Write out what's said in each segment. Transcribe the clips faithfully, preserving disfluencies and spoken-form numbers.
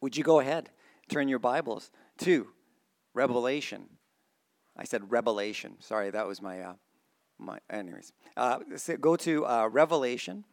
Would you go ahead, turn your Bibles to Revelation. I said Revelation. Sorry, that was my, uh, my anyways. Uh, so go to uh, Revelation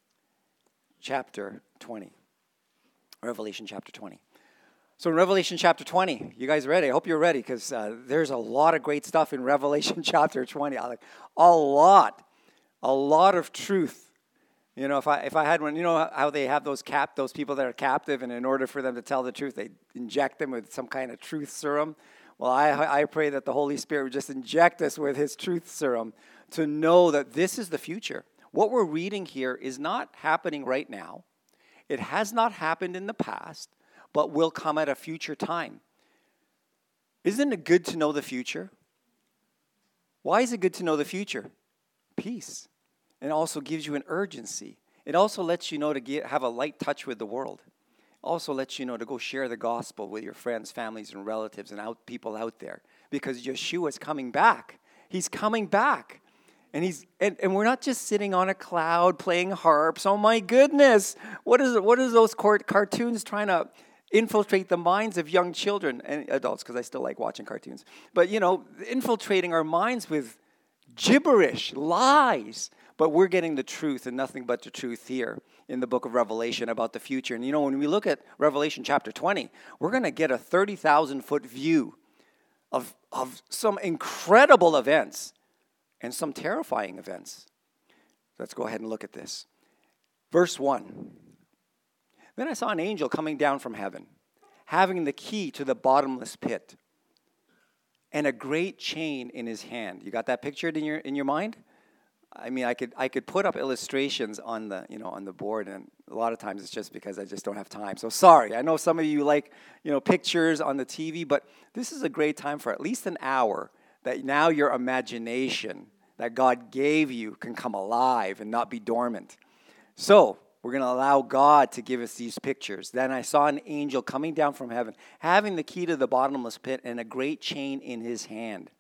chapter twenty. Revelation chapter twenty. So in Revelation chapter twenty, you guys ready? I hope you're ready because uh, there's a lot of great stuff in Revelation chapter twenty. I like a lot, a lot of truth. You know, if I if I had one, you know how they have those cap those people that are captive, and in order for them to tell the truth, they inject them with some kind of truth serum. Well, I I pray that the Holy Spirit would just inject us with His truth serum to know that this is the future. What we're reading here is not happening right now. It has not happened in the past, but will come at a future time. Isn't it good to know the future? Why is it good to know the future? Peace. It also gives you an urgency. It also lets you know to get, have a light touch with the world. It also lets you know to go share the gospel with your friends, families, and relatives and out people out there. Because Yeshua is coming back. He's coming back. And he's and, and we're not just sitting on a cloud playing harps. Oh my goodness. What is what is those cartoons trying to infiltrate the minds of young children and adults, because I still like watching cartoons. But you know, infiltrating our minds with gibberish, lies. But we're getting the truth and nothing but the truth here in the book of Revelation about the future. And you know, when we look at Revelation chapter twenty, we're going to get a thirty thousand foot view of, of some incredible events and some terrifying events. Let's go ahead and look at this. Verse one. Then I saw an angel coming down from heaven, having the key to the bottomless pit and a great chain in his hand. You got that pictured in your in your mind? I mean, I could I could put up illustrations on the you know on the board, and a lot of times it's just because I just don't have time. So sorry. I know some of you like you know pictures on the T V, but this is a great time for at least an hour that now your imagination that God gave you can come alive and not be dormant. So we're going to allow God to give us these pictures. Then I saw an angel coming down from heaven, having the key to the bottomless pit and a great chain in his hand.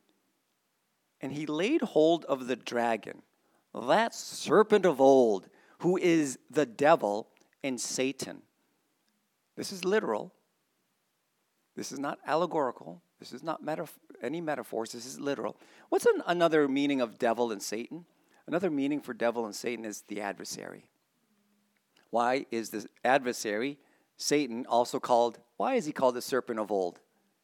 And he laid hold of the dragon, that serpent of old, who is the devil and Satan. This is literal. This is not allegorical. This is not metaf- any metaphors. This is literal. What's an, another meaning of devil and Satan? Another meaning for devil and Satan is the adversary. Why is the adversary, Satan, also called, why is he called the serpent of old?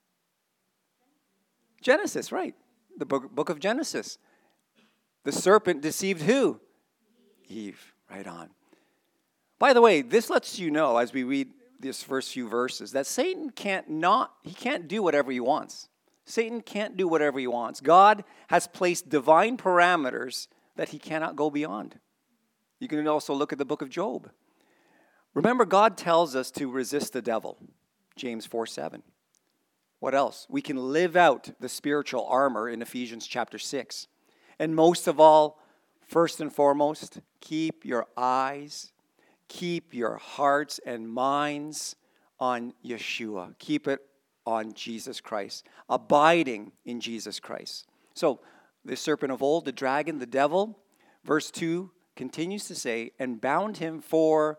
Genesis, right. The book, book of Genesis. The serpent deceived who? Eve. Right on. By the way, this lets you know as we read these first few verses that Satan can't not, he can't do whatever he wants. Satan can't do whatever he wants. God has placed divine parameters that he cannot go beyond. You can also look at the book of Job. Remember, God tells us to resist the devil. James four seven. What else? We can live out the spiritual armor in Ephesians chapter six. And most of all, first and foremost, keep your eyes, keep your hearts and minds on Yeshua. Keep it on Jesus Christ, abiding in Jesus Christ. So, the serpent of old, the dragon, the devil, verse two continues to say, and bound him for,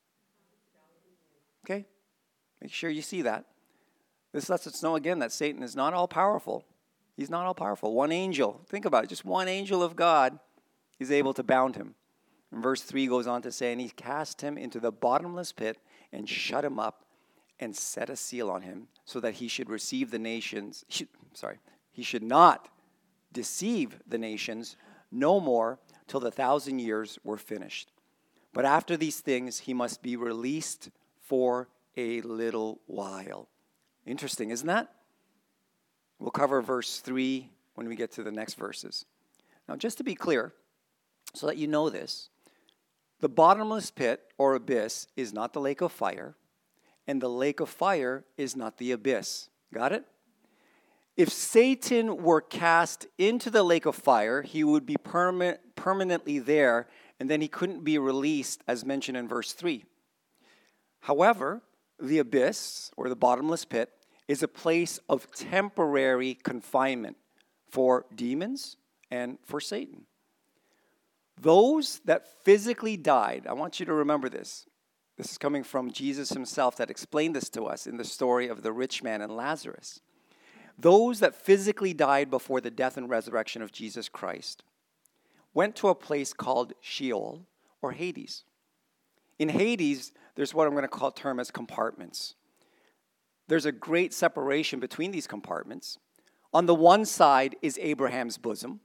okay, make sure you see that. This lets us know again that Satan is not all powerful. He's not all powerful. One angel, think about it, just one angel of God is able to bound him. And verse three goes on to say, and he cast him into the bottomless pit and shut him up and set a seal on him so that he should receive the nations, should, sorry, he should not deceive the nations no more till the thousand years were finished. But after these things, he must be released for a little while. Interesting, isn't that? We'll cover verse three when we get to the next verses. Now, just to be clear, so that you know this, the bottomless pit or abyss is not the lake of fire, and the lake of fire is not the abyss. Got it? If Satan were cast into the lake of fire, he would be perma- permanently there, and then he couldn't be released, as mentioned in verse three. However, the abyss, or the bottomless pit, is a place of temporary confinement for demons and for Satan. Those that physically died, I want you to remember this. This is coming from Jesus himself that explained this to us in the story of the rich man and Lazarus. Those that physically died before the death and resurrection of Jesus Christ went to a place called Sheol or Hades. In Hades, there's what I'm going to call term as compartments. There's a great separation between these compartments. On the one side is Abraham's bosom.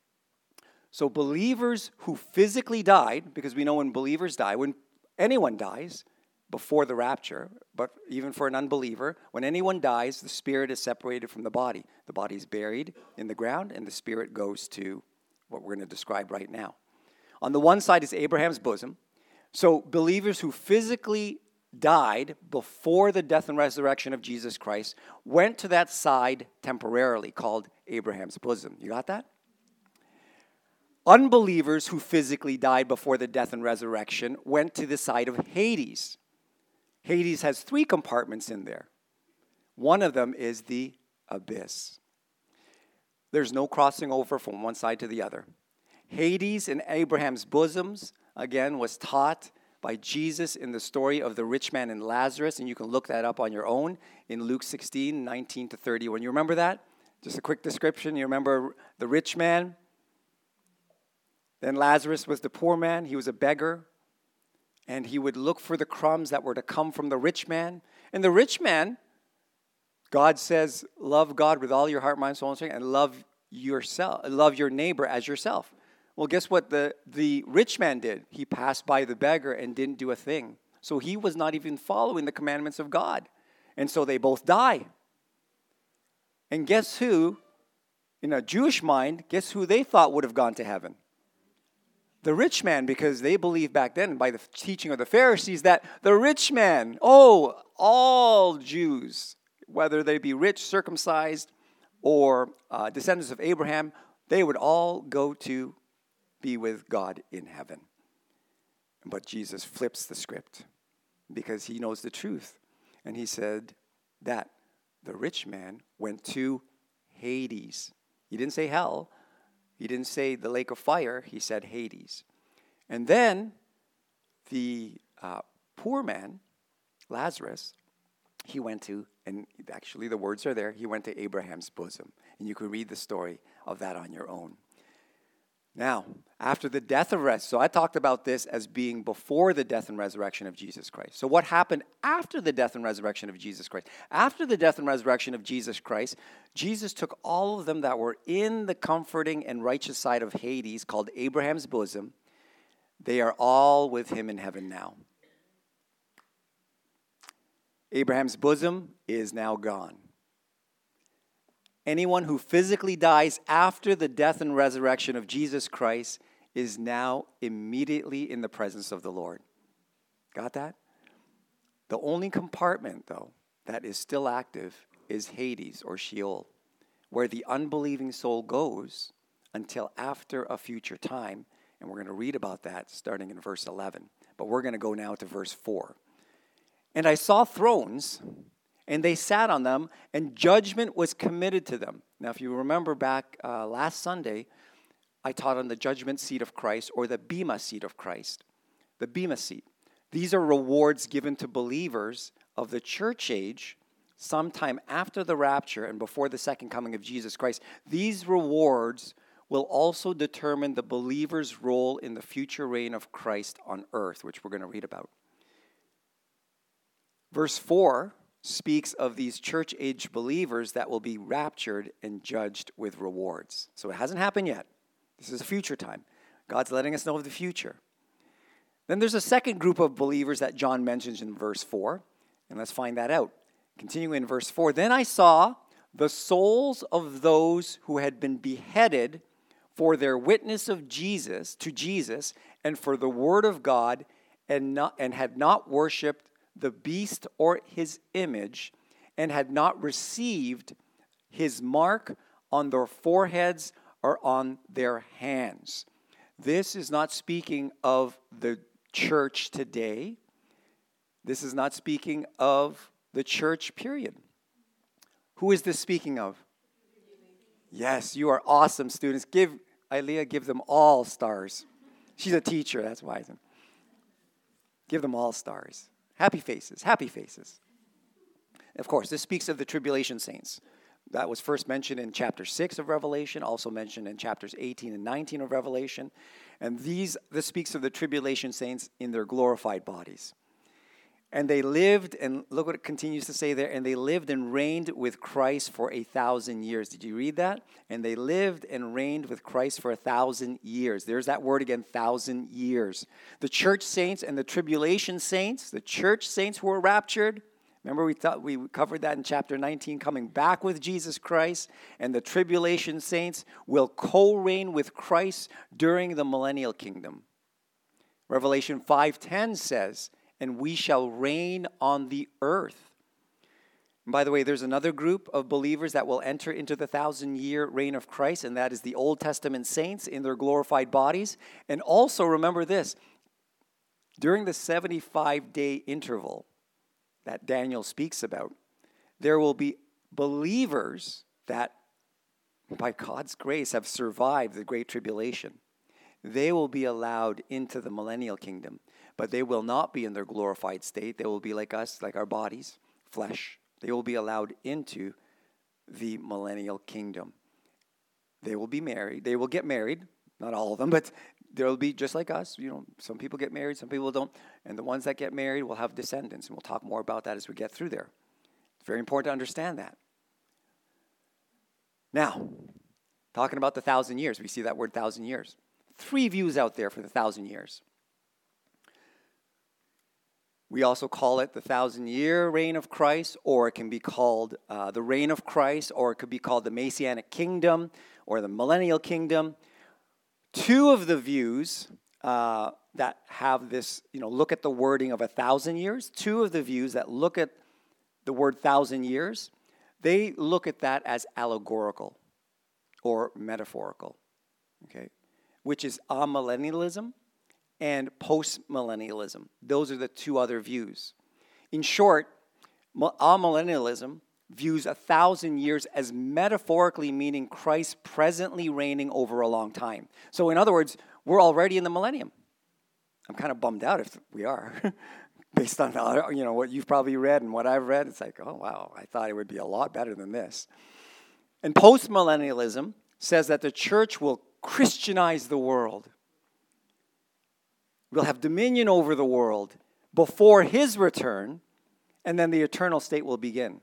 So believers who physically died, because we know when believers die, when anyone dies before the rapture, but even for an unbeliever, when anyone dies, the spirit is separated from the body. The body is buried in the ground, and the spirit goes to what we're going to describe right now. On the one side is Abraham's bosom. So believers who physically died before the death and resurrection of Jesus Christ went to that side temporarily, called Abraham's bosom. You got that? Unbelievers who physically died before the death and resurrection went to the side of Hades. Hades has three compartments in there. One of them is the abyss. There's no crossing over from one side to the other. Hades in Abraham's bosoms, again, was taught by Jesus in the story of the rich man and Lazarus, and you can look that up on your own in Luke sixteen, nineteen to thirty-one. You remember that? Just a quick description. You remember the rich man? Then Lazarus was the poor man. He was a beggar. And he would look for the crumbs that were to come from the rich man. And the rich man, God says, love God with all your heart, mind, soul, and strength, and love yourself, love your neighbor as yourself. Well, guess what the, the rich man did? He passed by the beggar and didn't do a thing. So he was not even following the commandments of God. And so they both die. And guess who, in a Jewish mind, guess who they thought would have gone to heaven? The rich man, because they believed back then by the teaching of the Pharisees that the rich man, oh, all Jews, whether they be rich, circumcised, or uh, descendants of Abraham, they would all go to be with God in heaven. But Jesus flips the script because he knows the truth. And he said that the rich man went to Hades. He didn't say hell. He didn't say the lake of fire. He said Hades. And then the uh, poor man, Lazarus, he went to, and actually the words are there, he went to Abraham's bosom. And you can read the story of that on your own. Now, after the death of rest, so I talked about this as being before the death and resurrection of Jesus Christ. So what happened after the death and resurrection of Jesus Christ? After the death and resurrection of Jesus Christ, Jesus took all of them that were in the comforting and righteous side of Hades, called Abraham's bosom. They are all with him in heaven now. Abraham's bosom is now gone. Anyone who physically dies after the death and resurrection of Jesus Christ is now immediately in the presence of the Lord. Got that? The only compartment, though, that is still active is Hades or Sheol, where the unbelieving soul goes until after a future time. And we're going to read about that starting in verse eleven. But we're going to go now to verse four. And I saw thrones, and they sat on them, and judgment was committed to them. Now, if you remember back uh, last Sunday, I taught on the judgment seat of Christ, or the Bema seat of Christ. The Bema seat. These are rewards given to believers of the church age sometime after the rapture and before the second coming of Jesus Christ. These rewards will also determine the believer's role in the future reign of Christ on earth, which we're going to read about. Verse four speaks of these church-age believers that will be raptured and judged with rewards. So it hasn't happened yet. This is a future time. God's letting us know of the future. Then there's a second group of believers that John mentions in verse four, and let's find that out. Continuing in verse four, then I saw the souls of those who had been beheaded for their witness of Jesus, to Jesus, and for the word of God, and not, and had not worshipped the beast or his image, and had not received his mark on their foreheads or on their hands. This is not speaking of the church today. This is not speaking of the church, period. Who is this speaking of? Yes, you are awesome, students. Give Ilea, give them all stars. She's a teacher, that's why. Give them all stars. Happy faces, happy faces. Of course, this speaks of the tribulation saints. That was first mentioned in chapter six of Revelation, also mentioned in chapters eighteen and nineteen of Revelation. And these, this speaks of the tribulation saints in their glorified bodies. And they lived, and look what it continues to say there, and they lived and reigned with Christ for a thousand years. Did you read that? And they lived and reigned with Christ for a thousand years. There's that word again, thousand years. The church saints and the tribulation saints, the church saints who were raptured, remember we thought we covered that in chapter nineteen, coming back with Jesus Christ, and the tribulation saints will co-reign with Christ during the millennial kingdom. Revelation five ten says, and we shall reign on the earth. And by the way, there's another group of believers that will enter into the thousand-year reign of Christ, and that is the Old Testament saints in their glorified bodies. And also remember this, during the seventy-five day interval that Daniel speaks about, there will be believers that, by God's grace, have survived the Great Tribulation. They will be allowed into the millennial kingdom, but they will not be in their glorified state. They will be like us, like our bodies, flesh. They will be allowed into the millennial kingdom. They will be married. They will get married. Not all of them, but there will be just like us. You know, some people get married, some people don't. And the ones that get married will have descendants. And we'll talk more about that as we get through there. It's very important to understand that. Now, talking about the thousand years. We see that word thousand years. Three views out there for the thousand years. We also call it the thousand-year reign of Christ, or it can be called uh, the reign of Christ, or it could be called the Messianic kingdom, or the millennial kingdom. Two of the views uh, that have this, you know, look at the wording of a thousand years. Two of the views that look at the word thousand years, they look at that as allegorical or metaphorical, okay, which is amillennialism and postmillennialism. Those are the two other views. In short, amillennialism views a thousand years as metaphorically meaning Christ presently reigning over a long time. So in other words, we're already in the millennium. I'm kind of bummed out if we are. Based on, you know, what you've probably read and what I've read, it's like, oh, wow, I thought it would be a lot better than this. And postmillennialism says that the church will Christianize the world. We'll have dominion over the world before his return, and then the eternal state will begin.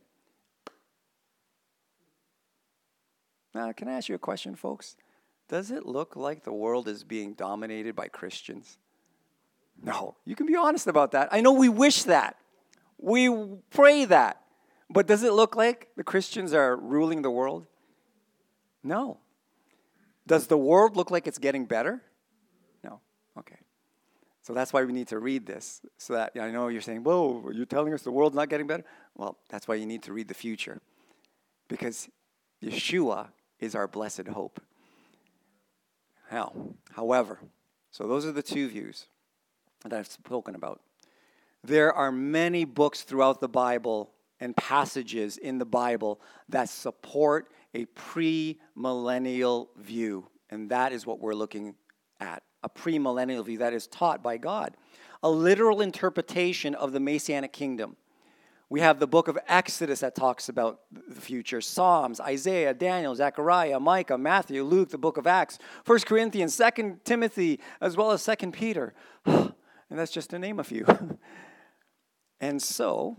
Now, can I ask you a question, folks? Does it look like the world is being dominated by Christians? No. You can be honest about that. I know we wish that. We pray that. But does it look like the Christians are ruling the world? No. Does the world look like it's getting better? No. Okay. So that's why we need to read this. So that, I know you're saying, whoa, you're telling us the world's not getting better? Well, that's why you need to read the future. Because Yeshua is our blessed hope. Now, however, so those are the two views that I've spoken about. There are many books throughout the Bible and passages in the Bible that support a pre-millennial view. And that is what we're looking at. A premillennial view that is taught by God. A literal interpretation of the Messianic kingdom. We have the book of Exodus that talks about the future. Psalms, Isaiah, Daniel, Zechariah, Micah, Matthew, Luke, the book of Acts, First Corinthians, Second Timothy, as well as Second Peter. And that's just to name a few. And so,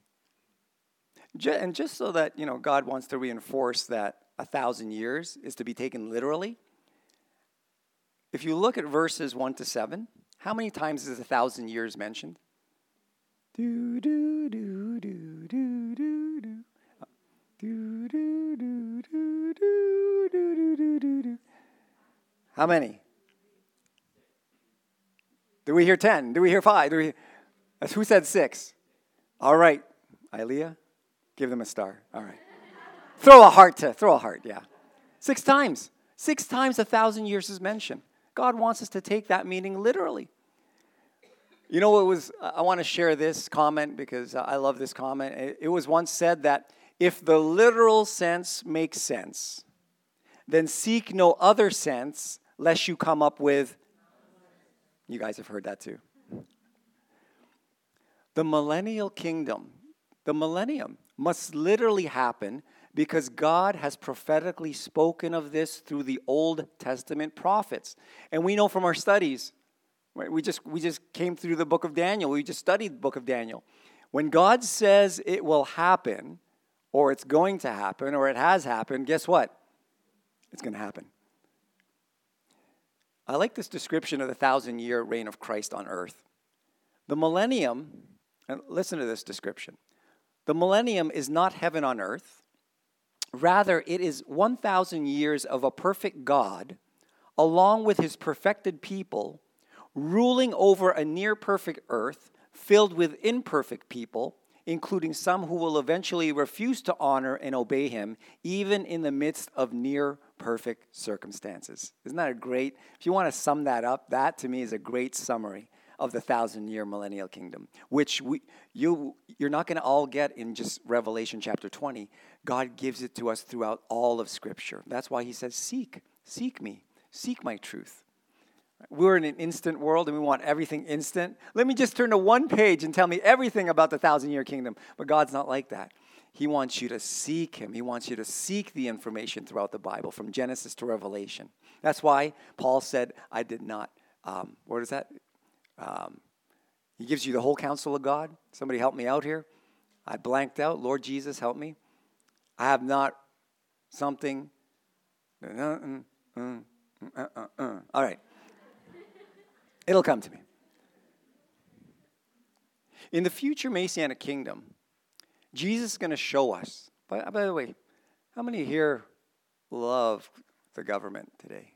and just so that, you know, God wants to reinforce that a thousand years is to be taken literally, if you look at verses one to seven, how many times is a thousand years mentioned? Do, do, do, do, do, do, do. Do, do, do, do, do, do, do, do, do. How many? Do we hear ten? Do we hear five? Do we hear... That's who said six? All right. Ilea, give them a star. All right. Throw a heart to, throw a heart, yeah. Six times. Six times a thousand years is mentioned. God wants us to take that meaning literally. You know, it was, I want to share this comment because I love this comment. It, it was once said that if the literal sense makes sense, then seek no other sense lest you come up with, you guys have heard that too. The millennial kingdom, the millennium, must literally happen because God has prophetically spoken of this through the Old Testament prophets. And we know from our studies, right, we just we just came through the book of Daniel. We just studied the book of Daniel. When God says it will happen, or it's going to happen, or it has happened, guess what? It's going to happen. I like this description of the thousand-year reign of Christ on earth. The millennium, and listen to this description. The millennium is not heaven on earth. Rather, it is one thousand years of a perfect God, along with his perfected people, ruling over a near-perfect earth filled with imperfect people, including some who will eventually refuse to honor and obey him, even in the midst of near-perfect circumstances. Isn't that a great, if you want to sum that up, that to me is a great summary of the thousand-year millennial kingdom, which we, you, you're not going to all get in just Revelation chapter twenty. God gives it to us throughout all of Scripture. That's why he says, seek, seek me, seek my truth. We're in an instant world and we want everything instant. Let me just turn to one page and tell me everything about the thousand-year kingdom. But God's not like that. He wants you to seek him. He wants you to seek the information throughout the Bible, from Genesis to Revelation. That's why Paul said, I did not, um, what is that? Um, he gives you the whole counsel of God. Somebody help me out here. I blanked out. Lord Jesus, help me. I have not something. Uh, uh, uh, uh, uh, uh. All right. It'll come to me. In the future Messianic kingdom, Jesus is going to show us. By, by the way, how many here love the government today?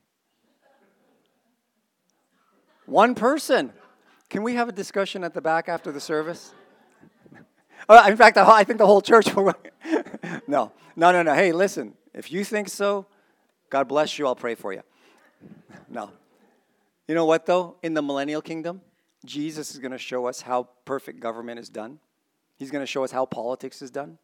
One person. Can we have a discussion at the back after the service? Oh, in fact, I think the whole church will. No, no, no, no. Hey, listen. If you think so, God bless you. I'll pray for you. No. You know what, though? In the millennial kingdom, Jesus is going to show us how perfect government is done. He's going to show us how politics is done.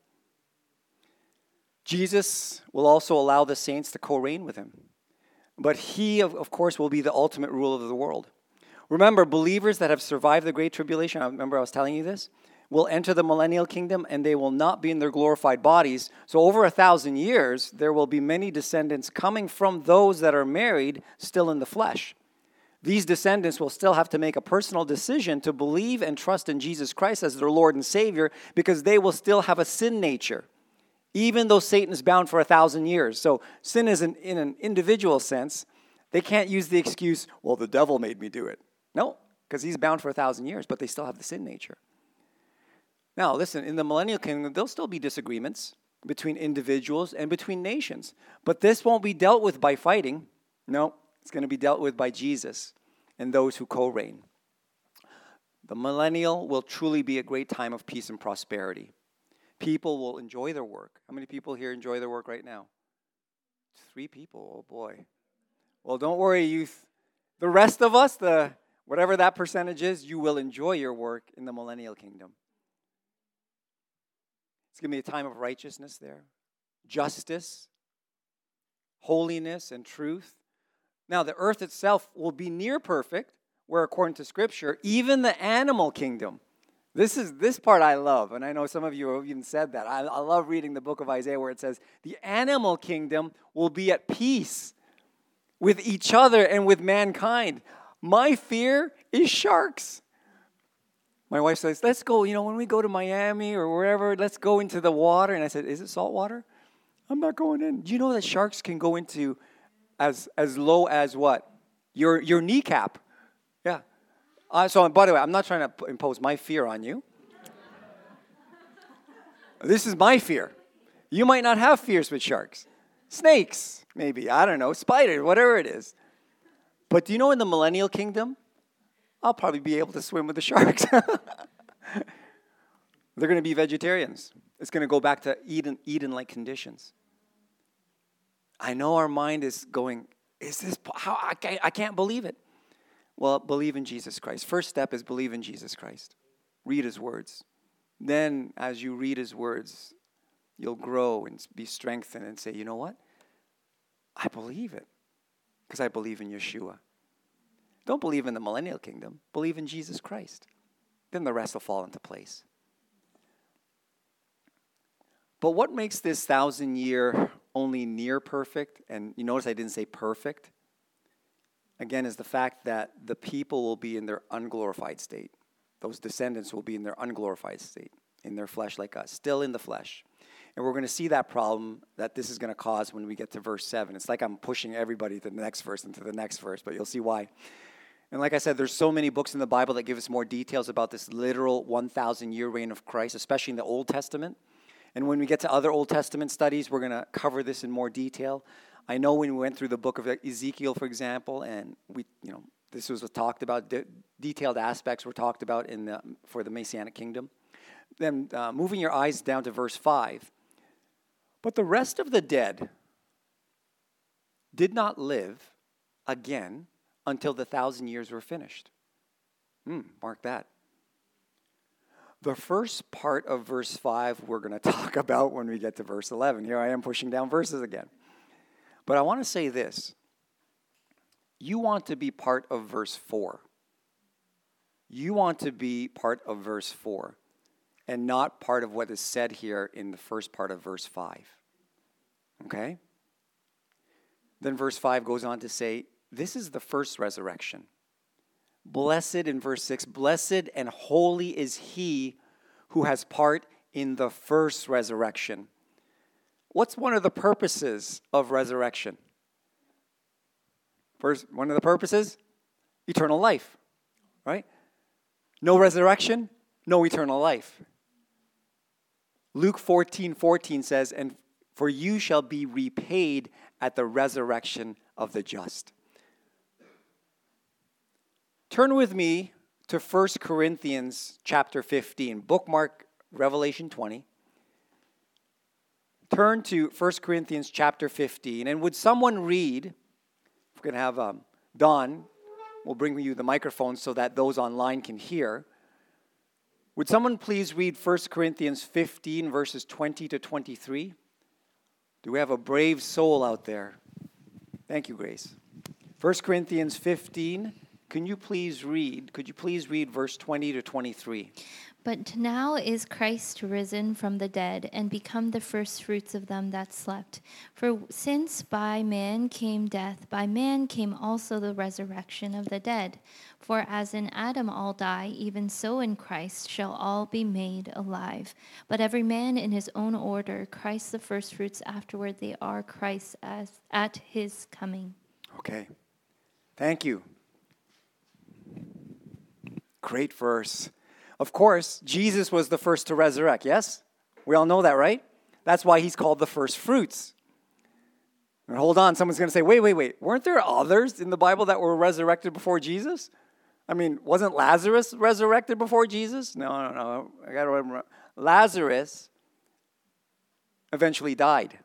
Jesus will also allow the saints to co-reign with him. But he, of, of course, will be the ultimate ruler of the world. Remember, believers that have survived the Great Tribulation, I remember I was telling you this, will enter the millennial kingdom and they will not be in their glorified bodies. So over a thousand years, there will be many descendants coming from those that are married still in the flesh. These descendants will still have to make a personal decision to believe and trust in Jesus Christ as their Lord and Savior, because they will still have a sin nature, even though Satan is bound for a thousand years. So sin is an, in an individual sense. They can't use the excuse, well, the devil made me do it. No, because he's bound for a thousand years, but they still have the sin nature. Now, listen, in the millennial kingdom, there'll still be disagreements between individuals and between nations. But this won't be dealt with by fighting. No, it's going to be dealt with by Jesus and those who co-reign. The millennial will truly be a great time of peace and prosperity. People will enjoy their work. How many people here enjoy their work right now? Three people. Oh, boy. Well, don't worry, youth. The rest of us, the whatever that percentage is, you will enjoy your work in the millennial kingdom. It's going to be a time of righteousness there, justice, holiness, and truth. Now, the earth itself will be near perfect, where according to Scripture, even the animal kingdom. This is this part I love, and I know some of you have even said that. I, I love reading the book of Isaiah where it says, the animal kingdom will be at peace with each other and with mankind. My fear is sharks. My wife says, let's go, you know, when we go to Miami or wherever, let's go into the water. And I said, is it salt water? I'm not going in. Do you know that sharks can go into as as low as what? Your your kneecap. Yeah. Uh, so, by the way, I'm not trying to impose my fear on you. This is my fear. You might not have fears with sharks. Snakes, maybe. I don't know. Spiders, whatever it is. But do you know in the millennial kingdom, I'll probably be able to swim with the sharks. They're going to be vegetarians. It's going to go back to Eden, Eden-like conditions. I know our mind is going, is this, how, I can't, I can't believe it. Well, believe in Jesus Christ. First step is believe in Jesus Christ. Read his words. Then, as you read his words, you'll grow and be strengthened and say, you know what? I believe it because I believe in Yeshua. Don't believe in the millennial kingdom. Believe in Jesus Christ. then the rest will fall into place. But what makes this thousand year only near perfect, and you notice I didn't say perfect, again, is the fact that the people will be in their unglorified state. Those descendants will be in their unglorified state, in their flesh like us, still in the flesh. And we're going to see that problem that this is going to cause when we get to verse seven. It's like I'm pushing everybody to the next verse and to the next verse, but you'll see why. And like I said, there's so many books in the Bible that give us more details about this literal one thousand year reign of Christ, especially in the Old Testament. And when we get to other Old Testament studies, we're going to cover this in more detail. I know when we went through the book of Ezekiel, for example, and we, you know, this was talked about, de- detailed aspects were talked about in the, for the Messianic kingdom. Then uh, moving your eyes down to verse five. But the rest of the dead did not live again until the thousand years were finished. Hmm, mark that. The first part of verse five we're going to talk about when we get to verse eleven. Here I am pushing down verses again. But I want to say this. You want to be part of verse four. You want to be part of verse four and not part of what is said here in the first part of verse five. Okay? Then verse five goes on to say, this is the first resurrection. Blessed, in verse six, blessed and holy is he who has part in the first resurrection. What's one of the purposes of resurrection? First, one of the purposes? Eternal life, right? No resurrection, no eternal life. Luke fourteen fourteen says, and for you shall be repaid at the resurrection of the just. Turn with me to First Corinthians chapter fifteen. Bookmark Revelation twenty. Turn to First Corinthians chapter fifteen. And would someone read, we're going to have um, Don, we'll bring you the microphone so that those online can hear. Would someone please read First Corinthians fifteen, verses twenty to twenty-three? Do we have a brave soul out there? Thank you, Grace. First Corinthians fifteen. Can you please read, could you please read verse twenty to twenty-three? But now is Christ risen from the dead and become the firstfruits of them that slept. For since by man came death, by man came also the resurrection of the dead. For as in Adam all die, even so in Christ shall all be made alive. But every man in his own order, Christ the firstfruits, afterward they are Christ as at his coming. Okay. Thank you. Great verse. Of course, Jesus was the first to resurrect, yes? We all know that, right? That's why he's called the first fruits. And hold on, someone's going to say, wait, wait, wait. Weren't there others in the Bible that were resurrected before Jesus? I mean, wasn't Lazarus resurrected before Jesus? No, no, no. I got to remember. Lazarus eventually died.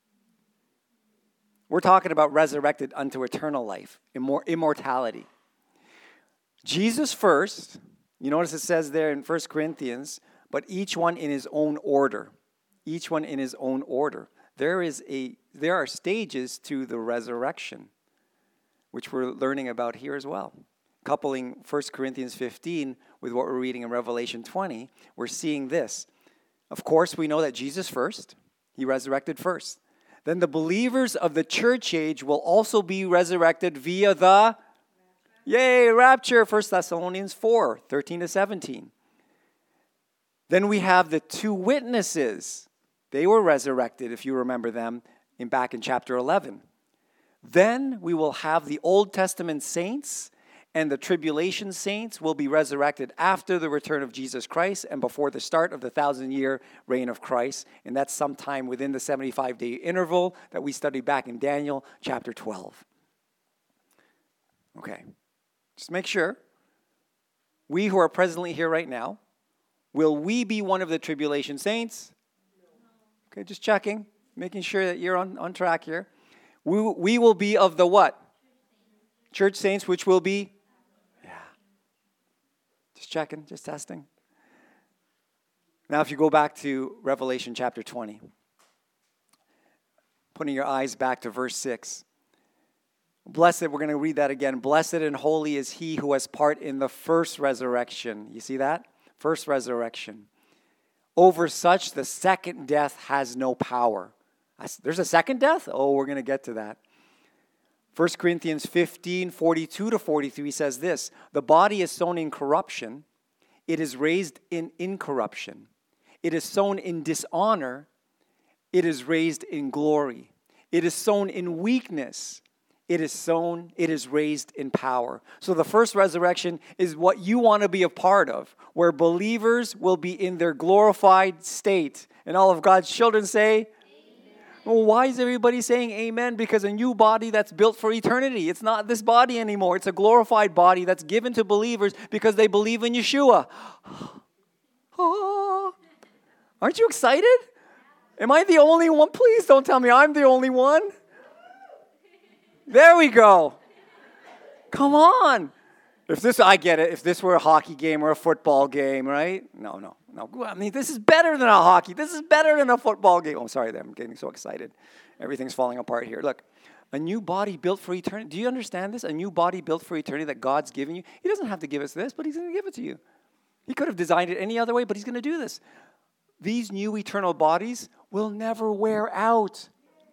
We're talking about resurrected unto eternal life, immor- immortality. Jesus first. You notice it says there in First Corinthians, but each one in his own order. Each one in his own order. There is a there are stages to the resurrection, which we're learning about here as well. Coupling First Corinthians fifteen with what we're reading in Revelation twenty, we're seeing this. Of course, we know that Jesus first, he resurrected first. Then the believers of the church age will also be resurrected via the Yay, rapture, First Thessalonians four, thirteen to seventeen. Then we have the two witnesses. They were resurrected, if you remember them, in back in chapter eleven. Then we will have the Old Testament saints, and the tribulation saints will be resurrected after the return of Jesus Christ and before the start of the thousand-year reign of Christ. And that's sometime within the seventy-five day interval that we studied back in Daniel chapter twelve. Okay. Just make sure, we who are presently here right now, will we be one of the tribulation saints? Okay, just checking, making sure that you're on, on track here. We, we will be of the what? Church saints, which will be? Yeah. Just checking, just testing. Now if you go back to Revelation chapter twenty, putting your eyes back to verse six. Blessed, we're going to read that again. Blessed and holy is he who has part in the first resurrection. You see that? First resurrection. Over such, the second death has no power. There's a second death? Oh, we're going to get to that. First Corinthians fifteen, forty-two to forty-three says this, the body is sown in corruption. It is raised in incorruption. It is sown in dishonor. It is raised in glory. It is sown in weakness. It is sown, it is raised in power. So the first resurrection is what you want to be a part of, where believers will be in their glorified state. And all of God's children say, amen. Well, why is everybody saying amen? Because a new body that's built for eternity. It's not this body anymore. It's a glorified body that's given to believers because they believe in Yeshua. Oh, aren't you excited? Am I the only one? Please don't tell me I'm the only one. There we go. Come on. If this, I get it. If this were a hockey game or a football game, right? No, no, no. I mean, this is better than a hockey. This is better than a football game. Oh, sorry, I'm getting so excited. Everything's falling apart here. Look, a new body built for eternity. Do you understand this? A new body built for eternity that God's given you. He doesn't have to give us this, but he's going to give it to you. He could have designed it any other way, but he's going to do this. These new eternal bodies will never wear out.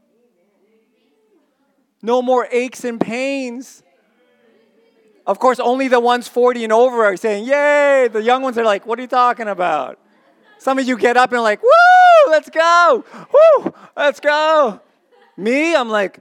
No more aches and pains. Of course, only the ones forty and over are saying, yay. The young ones are like, what are you talking about? Some of you get up and are like, woo, let's go. Woo, let's go. Me, I'm like,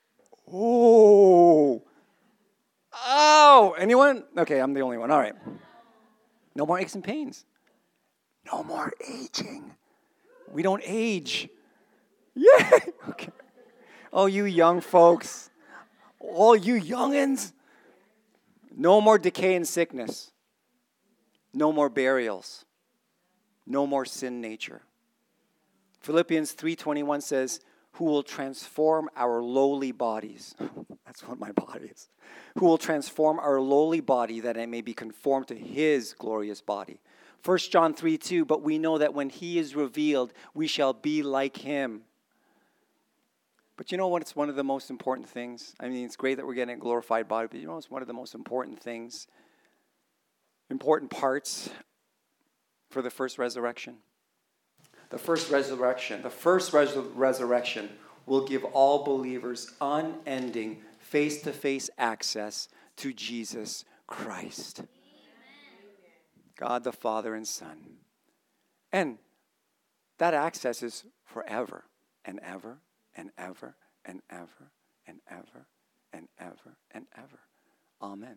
oh. Oh, anyone? Okay, I'm the only one. All right. No more aches and pains. No more aging. We don't age. Yay. Okay. Oh, you young folks. All you youngins. No more decay and sickness. No more burials. No more sin nature. Philippians three twenty-one says, who will transform our lowly bodies. That's what my body is. Who will transform our lowly body that it may be conformed to his glorious body. First John three two, but we know that when he is revealed, we shall be like him. But you know what? It's one of the most important things. I mean, it's great that we're getting a glorified body, but you know it's one of the most important things, important parts for the first resurrection. The first resurrection, the first res- resurrection will give all believers unending, face-to-face access to Jesus Christ. Amen. God the Father and Son. And that access is forever and ever and ever and ever and ever and ever and ever. Amen.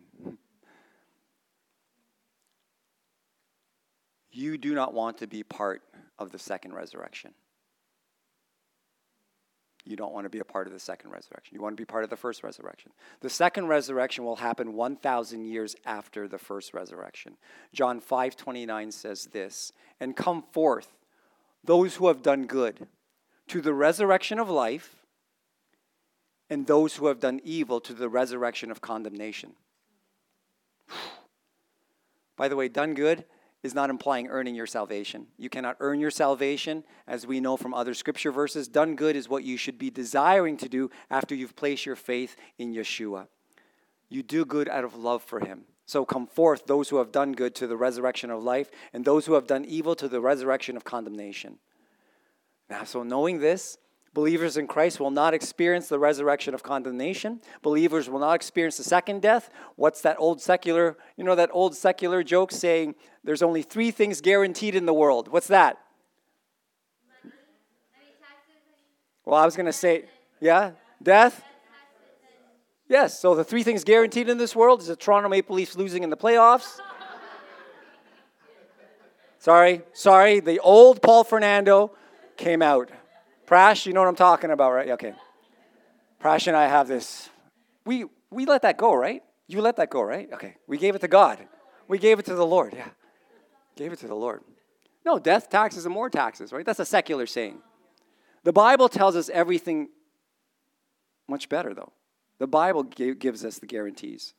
You do not want to be part of the second resurrection. You don't want to be a part of the second resurrection. You want to be part of the first resurrection. The second resurrection will happen one thousand years after the first resurrection. John five twenty-nine says this, and come forth those who have done good to the resurrection of life, and those who have done evil to the resurrection of condemnation. By the way, done good is not implying earning your salvation. You cannot earn your salvation, as we know from other scripture verses. Done good is what you should be desiring to do after you've placed your faith in Yeshua. You do good out of love for him. So come forth those who have done good to the resurrection of life, and those who have done evil to the resurrection of condemnation. Now, so knowing this, believers in Christ will not experience the resurrection of condemnation. Believers will not experience the second death. What's that old secular, you know that old secular joke saying there's only three things guaranteed in the world. What's that? Money. Well, I was going to say, yeah, death. Yes, so the three things guaranteed in this world is the Toronto Maple Leafs losing in the playoffs. Sorry, sorry, the old Paul Fernando came out. Prash, you know what I'm talking about, right? Okay. Prash and I have this. We we let that go, right? You let that go, right? Okay. We gave it to God. We gave it to the Lord, yeah. Gave it to the Lord. No, death, taxes, and more taxes, right? That's a secular saying. The Bible tells us everything much better, though. The Bible g- gives us the guarantees.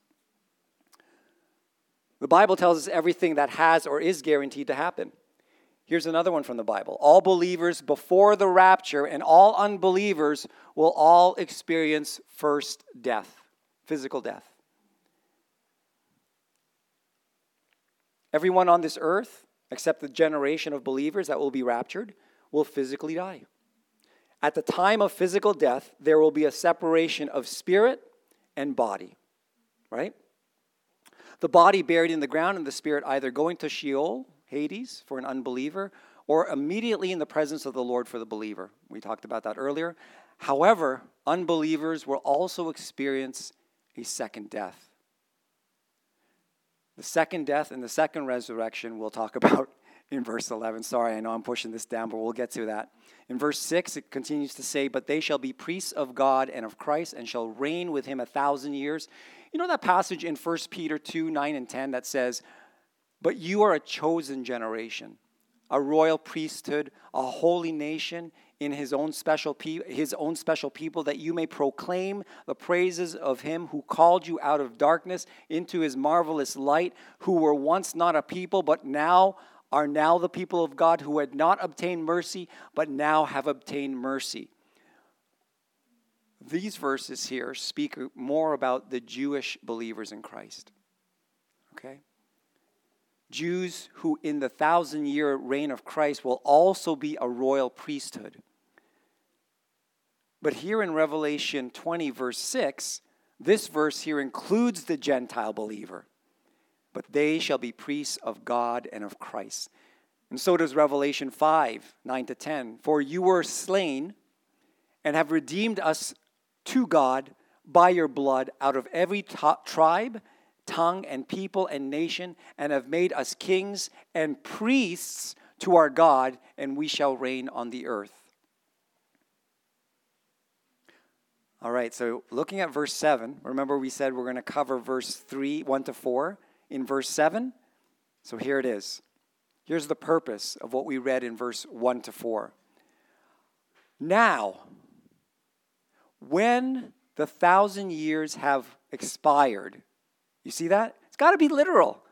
The Bible tells us everything that has or is guaranteed to happen. Here's another one from the Bible. All believers before the rapture and all unbelievers will all experience first death, physical death. Everyone on this earth except the generation of believers that will be raptured, will physically die. At the time of physical death, there will be a separation of spirit and body, right? The body buried in the ground and the spirit either going to Sheol, Hades, for an unbeliever, or immediately in the presence of the Lord for the believer. We talked about that earlier. However, unbelievers will also experience a second death. The second death and the second resurrection we'll talk about in verse eleven. Sorry, I know I'm pushing this down, but we'll get to that. In verse six, it continues to say, "But they shall be priests of God and of Christ, and shall reign with him a thousand years." You know that passage in First Peter two, nine and ten that says, "But you are a chosen generation, a royal priesthood, a holy nation, in his own special pe- his own special people, that you may proclaim the praises of him who called you out of darkness into his marvelous light, who were once not a people, but now are now the people of God, who had not obtained mercy, but now have obtained mercy." These verses here speak more about the Jewish believers in Christ. Okay? Jews who in the thousand-year reign of Christ will also be a royal priesthood. But here in Revelation twenty, verse six, this verse here includes the Gentile believer. But they shall be priests of God and of Christ. And so does Revelation five, nine to ten. "For you were slain and have redeemed us to God by your blood out of every t- tribe, tongue, and people and nation, and have made us kings and priests to our God, and we shall reign on the earth." All right, so looking at verse seven, remember we said we're going to cover verse three, one to four in verse seven? So here it is. Here's the purpose of what we read in verse one to four. "Now, when the thousand years have expired," you see that? It's got to be literal.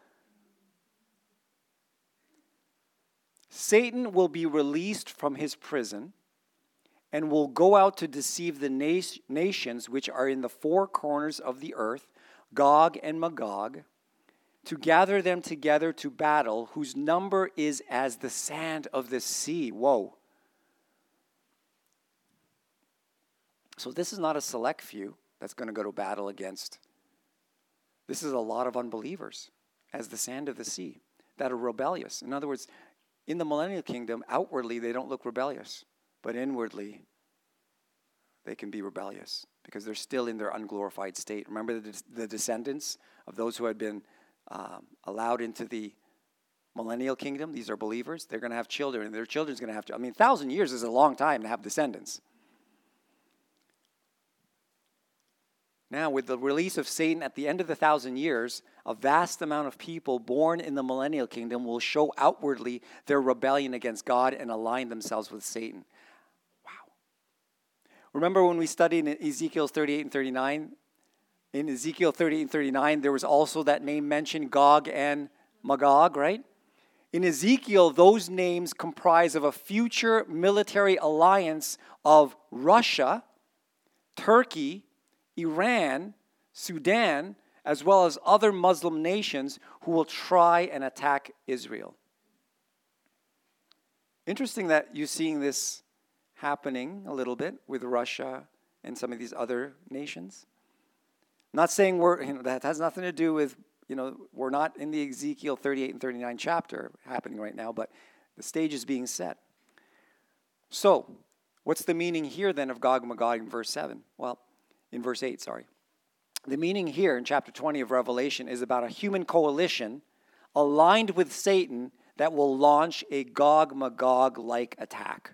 "Satan will be released from his prison and will go out to deceive the na- nations which are in the four corners of the earth, Gog and Magog, to gather them together to battle, whose number is as the sand of the sea." Whoa. So this is not a select few that's going to go to battle against. This is a lot of unbelievers, as the sand of the sea, that are rebellious. In other words, in the millennial kingdom, outwardly they don't look rebellious, but inwardly they can be rebellious because they're still in their unglorified state. Remember the, the descendants of those who had been um, allowed into the millennial kingdom? These are believers. They're going to have children, and their children's going to have, I mean, a thousand years is a long time to have descendants. Now, with the release of Satan at the end of the thousand years, a vast amount of people born in the millennial kingdom will show outwardly their rebellion against God and align themselves with Satan. Wow. Remember when we studied in Ezekiel thirty-eight and thirty-nine? In Ezekiel thirty-eight and thirty-nine, there was also that name mentioned, Gog and Magog, right? In Ezekiel, those names comprise of a future military alliance of Russia, Turkey, Iran, Sudan, as well as other Muslim nations who will try and attack Israel. Interesting that you're seeing this happening a little bit with Russia and some of these other nations. I'm not saying we're, you know, that has nothing to do with, you know, we're not in the Ezekiel thirty-eight and thirty-nine chapter happening right now, but the stage is being set. So, what's the meaning here then of Gog and Magog in verse seven? Well, in verse eight, sorry. The meaning here in chapter twenty of Revelation is about a human coalition aligned with Satan that will launch a Gog-Magog-like attack.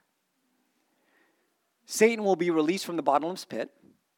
Satan will be released from the bottomless pit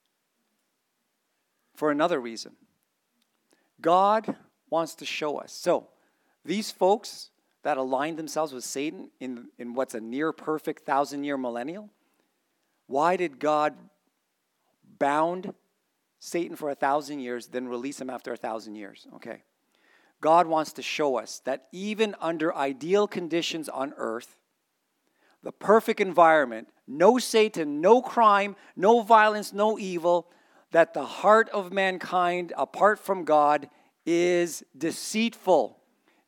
for another reason. God wants to show us. So, these folks that aligned themselves with Satan in, in what's a near-perfect thousand-year millennial, why did God bound Satan for a thousand years, then release him after a thousand years? Okay. God wants to show us that even under ideal conditions on earth, the perfect environment, no Satan, no crime, no violence, no evil, that the heart of mankind apart from God is deceitful,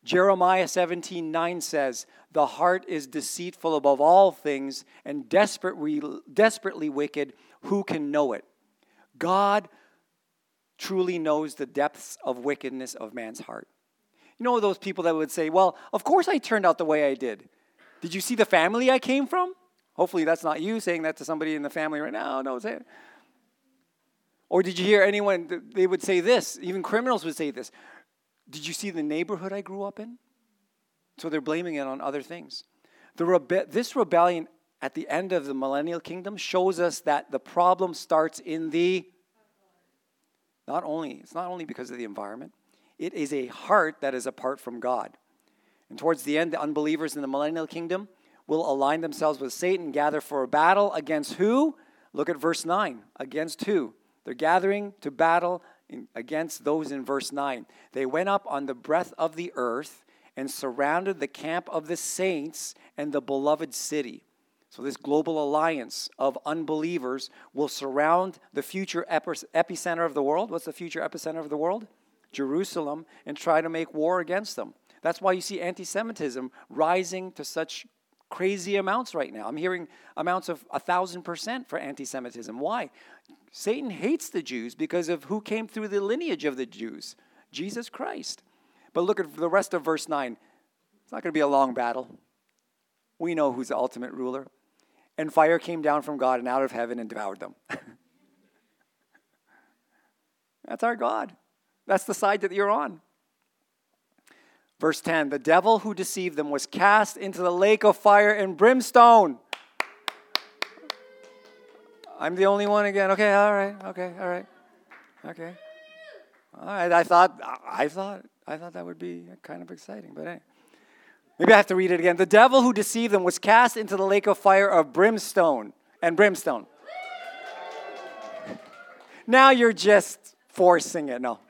Jeremiah seventeen nine says, the heart is deceitful above all things and desperately, desperately wicked. Who can know it? God truly knows the depths of wickedness of man's heart. You know those people that would say, well, of course I turned out the way I did. Did you see the family I came from? Hopefully that's not you saying that to somebody in the family right now. No, say it. Or did you hear anyone, they would say this, even criminals would say this. Did you see the neighborhood I grew up in? So they're blaming it on other things. The rebe- this rebellion at the end of the millennial kingdom shows us that the problem starts in the, not only, it's not only because of the environment, it is a heart that is apart from God. And towards the end, the unbelievers in the millennial kingdom will align themselves with Satan, gather for a battle against who? Look at verse nine. Against who? They're gathering to battle in, against those in verse nine. They went up on the breadth of the earth and surrounded the camp of the saints and the beloved city. So this global alliance of unbelievers will surround the future epicenter of the world. What's the future epicenter of the world? Jerusalem, and try to make war against them. That's why you see anti-Semitism rising to such crazy amounts right now. I'm hearing amounts of a thousand percent for anti-Semitism. Why? Satan hates the Jews because of who came through the lineage of the Jews, Jesus Christ. But look at the rest of verse nine. It's not going to be a long battle. We know who's the ultimate ruler. And fire came down from God and out of heaven and devoured them. That's our God. That's the side that you're on. Verse ten, the devil who deceived them was cast into the lake of fire and brimstone. I'm the only one again. Okay, all right, okay, all right, okay. All right, I thought, I thought, I thought that would be kind of exciting, but anyway. Maybe I have to read it again. The devil who deceived them was cast into the lake of fire of brimstone and brimstone. Now you're just forcing it. No.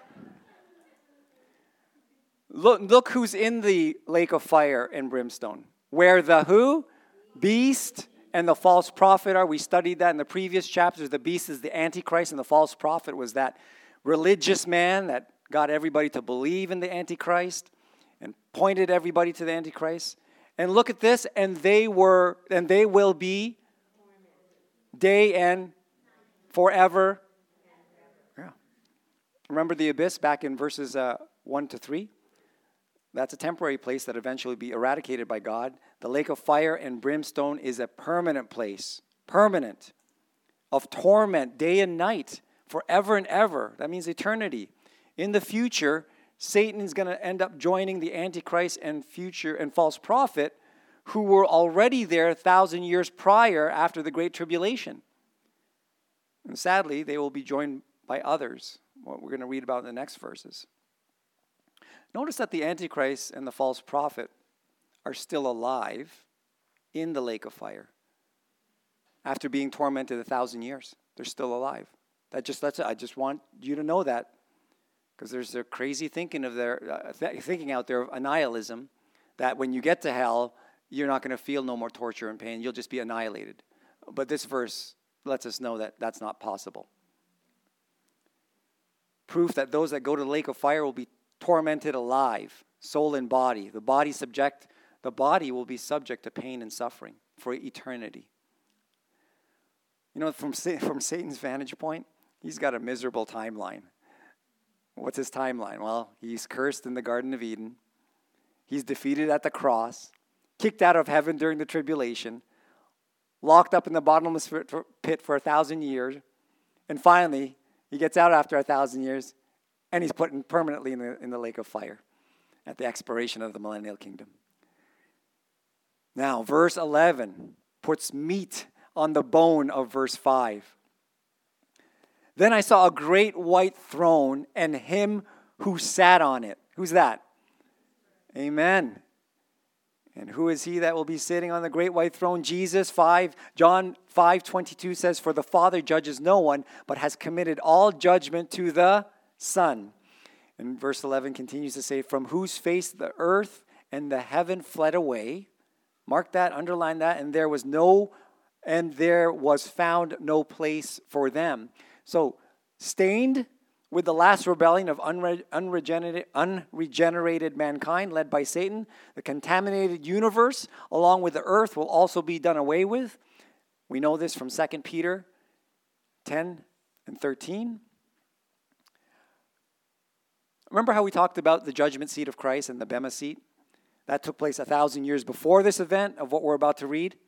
Look, look who's in the lake of fire and brimstone. Where the who? Beast and the false prophet are. We studied that in the previous chapters. The beast is the Antichrist, and the false prophet was that religious man that got everybody to believe in the Antichrist and pointed everybody to the Antichrist. And look at this, and they were, and they will be day and forever. Yeah. Remember the abyss back in verses uh, one to three? That's a temporary place that eventually will be eradicated by God. The lake of fire and brimstone is a permanent place, permanent, of torment day and night, forever and ever. That means eternity. In the future, Satan is going to end up joining the Antichrist and future and false prophet who were already there a thousand years prior after the Great Tribulation. And sadly, they will be joined by others, what we're going to read about in the next verses. Notice that the Antichrist and the false prophet are still alive in the lake of fire. After being tormented a thousand years, they're still alive. That just that's I just want you to know that, because there's a crazy thinking of their uh, th- thinking out there of annihilism, that when you get to hell, you're not going to feel no more torture and pain. You'll just be annihilated. But this verse lets us know that that's not possible. Proof that those that go to the lake of fire will be tormented alive, soul and body. The body subject, the body will be subject to pain and suffering for eternity. You know, from from Satan's vantage point, he's got a miserable timeline. What's his timeline? Well, he's cursed in the Garden of Eden. He's defeated at the cross, kicked out of heaven during the tribulation, locked up in the bottomless pit for a thousand years, and finally, he gets out after a thousand years, and he's put in permanently in the, in the lake of fire at the expiration of the millennial kingdom. Now, verse eleven puts meat on the bone of verse five. Then I saw a great white throne and him who sat on it. Who's that? Amen. And who is he that will be sitting on the great white throne? Jesus. five John five twenty-two says, for the Father judges no one, but has committed all judgment to the Son. And verse eleven continues to say, from whose face the earth and the heaven fled away. Mark that, underline that, and there was no, and there was found no place for them. So, stained with the last rebellion of unre- unregenerated, unregenerated mankind led by Satan, the contaminated universe, along with the earth, will also be done away with. We know this from Second Peter ten and thirteen. Remember how we talked about the judgment seat of Christ and the Bema seat? That took place a thousand years before this event of what we're about to read.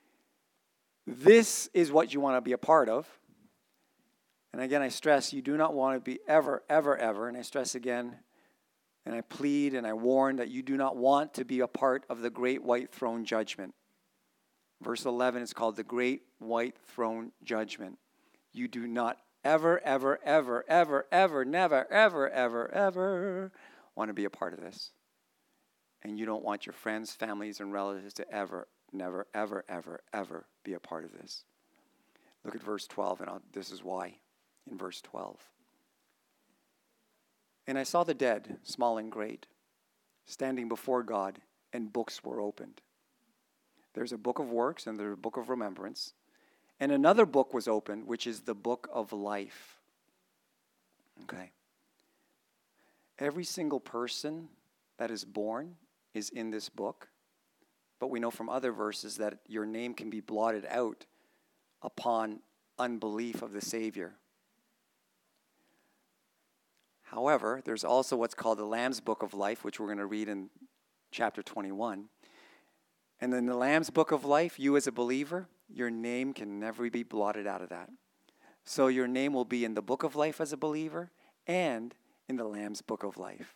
This is what you want to be a part of. And again, I stress, you do not want to be ever, ever, ever, and I stress again, and I plead and I warn that you do not want to be a part of the great white throne judgment. Verse eleven is called the great white throne judgment. You do not ever, ever, ever, ever, ever, never, ever, ever, ever want to be a part of this. And you don't want your friends, families, and relatives to ever, never, ever, ever, ever be a part of this. Look at verse twelve, and I'll, this is why. In verse twelve. And I saw the dead, small and great, standing before God, and books were opened. There's a book of works and there's a book of remembrance. And another book was opened, which is the book of life. Okay. Every single person that is born is in this book. But we know from other verses that your name can be blotted out upon unbelief of the Savior. However, there's also what's called the Lamb's Book of Life, which we're going to read in chapter twenty-one. And in the Lamb's Book of Life, you as a believer, your name can never be blotted out of that. So your name will be in the Book of Life as a believer and in the Lamb's Book of Life.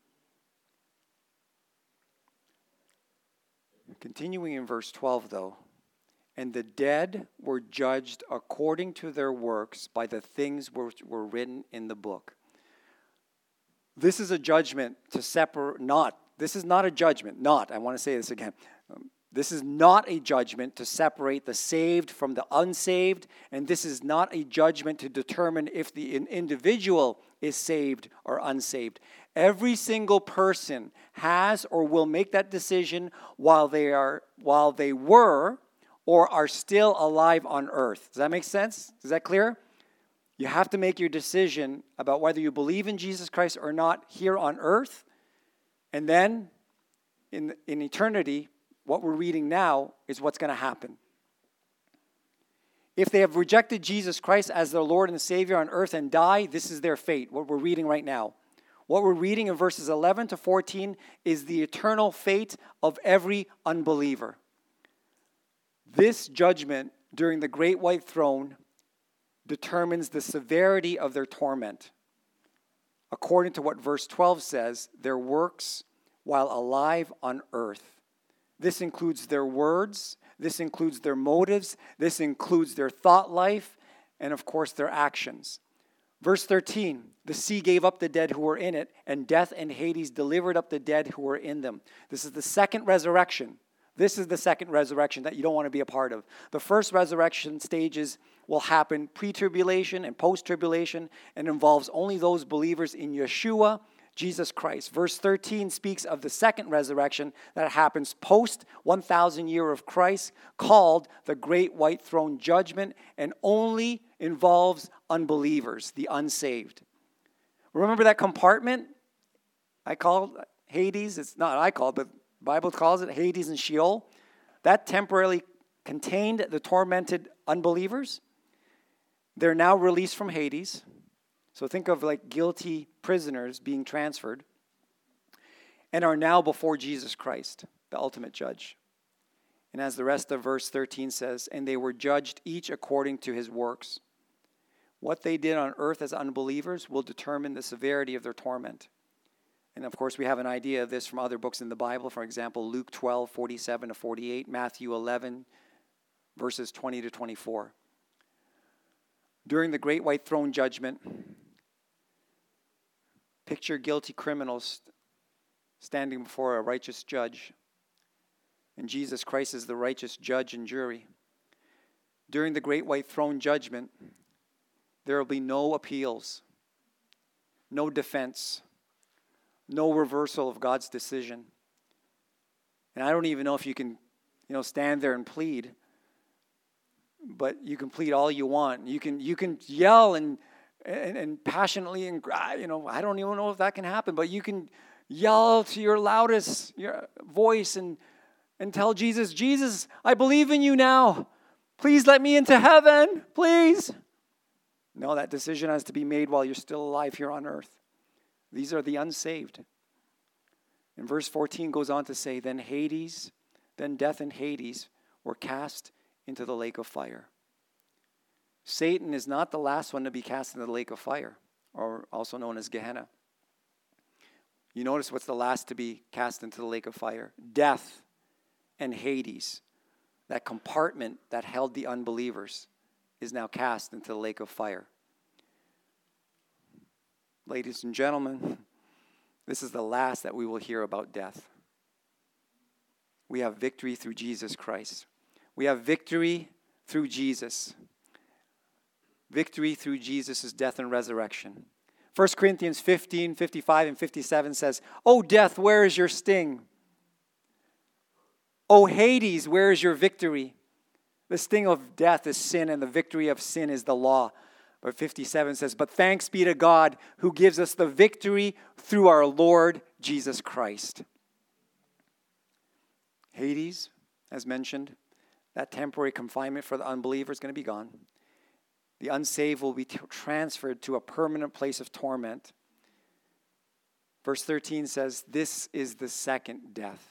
Continuing in verse twelve, though, and the dead were judged according to their works by the things which were written in the book. This is a judgment to separate, not, this is not a judgment, not, I want to say this again. Um, this is not a judgment to separate the saved from the unsaved, and this is not a judgment to determine if the individual is saved or unsaved. Every single person has or will make that decision while they are, while they were or are still alive on earth. Does that make sense? Is that clear? You have to make your decision about whether you believe in Jesus Christ or not here on earth. And then in, in eternity, what we're reading now is what's going to happen. If they have rejected Jesus Christ as their Lord and Savior on earth and die, this is their fate, what we're reading right now. What we're reading in verses eleven to fourteen is the eternal fate of every unbeliever. This judgment during the great white throne determines the severity of their torment. According to what verse twelve says, their works while alive on earth. This includes their words, this includes their motives, this includes their thought life, and of course their actions. Verse thirteen, the sea gave up the dead who were in it, and death and Hades delivered up the dead who were in them. This is the second resurrection. This is the second resurrection that you don't want to be a part of. The first resurrection stages will happen pre-tribulation and post-tribulation and involves only those believers in Yeshua, Jesus Christ. Verse thirteen speaks of the second resurrection that happens post one thousand year of Christ, called the Great White Throne Judgment, and only involves unbelievers, the unsaved. Remember that compartment I called Hades? It's not I called, but the Bible calls it Hades and Sheol. That temporarily contained the tormented unbelievers. They're now released from Hades. So think of like guilty prisoners being transferred and are now before Jesus Christ, the ultimate judge. And as the rest of verse thirteen says, and they were judged each according to his works. What they did on earth as unbelievers will determine the severity of their torment. And of course, we have an idea of this from other books in the Bible. For example, Luke twelve, forty-seven to forty-eight, Matthew eleven, verses twenty to twenty-four. During the great white throne judgment, picture guilty criminals standing before a righteous judge. And Jesus Christ is the righteous judge and jury. During the great white throne judgment, there will be no appeals, no defense, no reversal of God's decision. And I don't even know if you can, you know, stand there and plead. But you can plead all you want. You can you can yell and and, and passionately, and you know, I don't even know if that can happen, but you can yell to your loudest your voice and, and tell Jesus, Jesus, I believe in you now. Please let me into heaven, please. No, that decision has to be made while you're still alive here on earth. These are the unsaved. And verse fourteen goes on to say, then Hades, then death and Hades were cast into the lake of fire. Satan is not the last one to be cast into the lake of fire, or also known as Gehenna. You notice what's the last to be cast into the lake of fire? Death and Hades. That compartment that held the unbelievers is now cast into the lake of fire. Ladies and gentlemen, this is the last that we will hear about death. We have victory through Jesus Christ. We have victory through Jesus. Victory through Jesus' death and resurrection. First Corinthians fifteen, fifty-five, and fifty-seven says, O death, where is your sting? O Hades, where is your victory? The sting of death is sin, and the victory of sin is the law. But fifty-seven says, but thanks be to God who gives us the victory through our Lord Jesus Christ. Hades, as mentioned, that temporary confinement for the unbeliever is going to be gone. The unsaved will be t- transferred to a permanent place of torment. Verse thirteen says, this is the second death.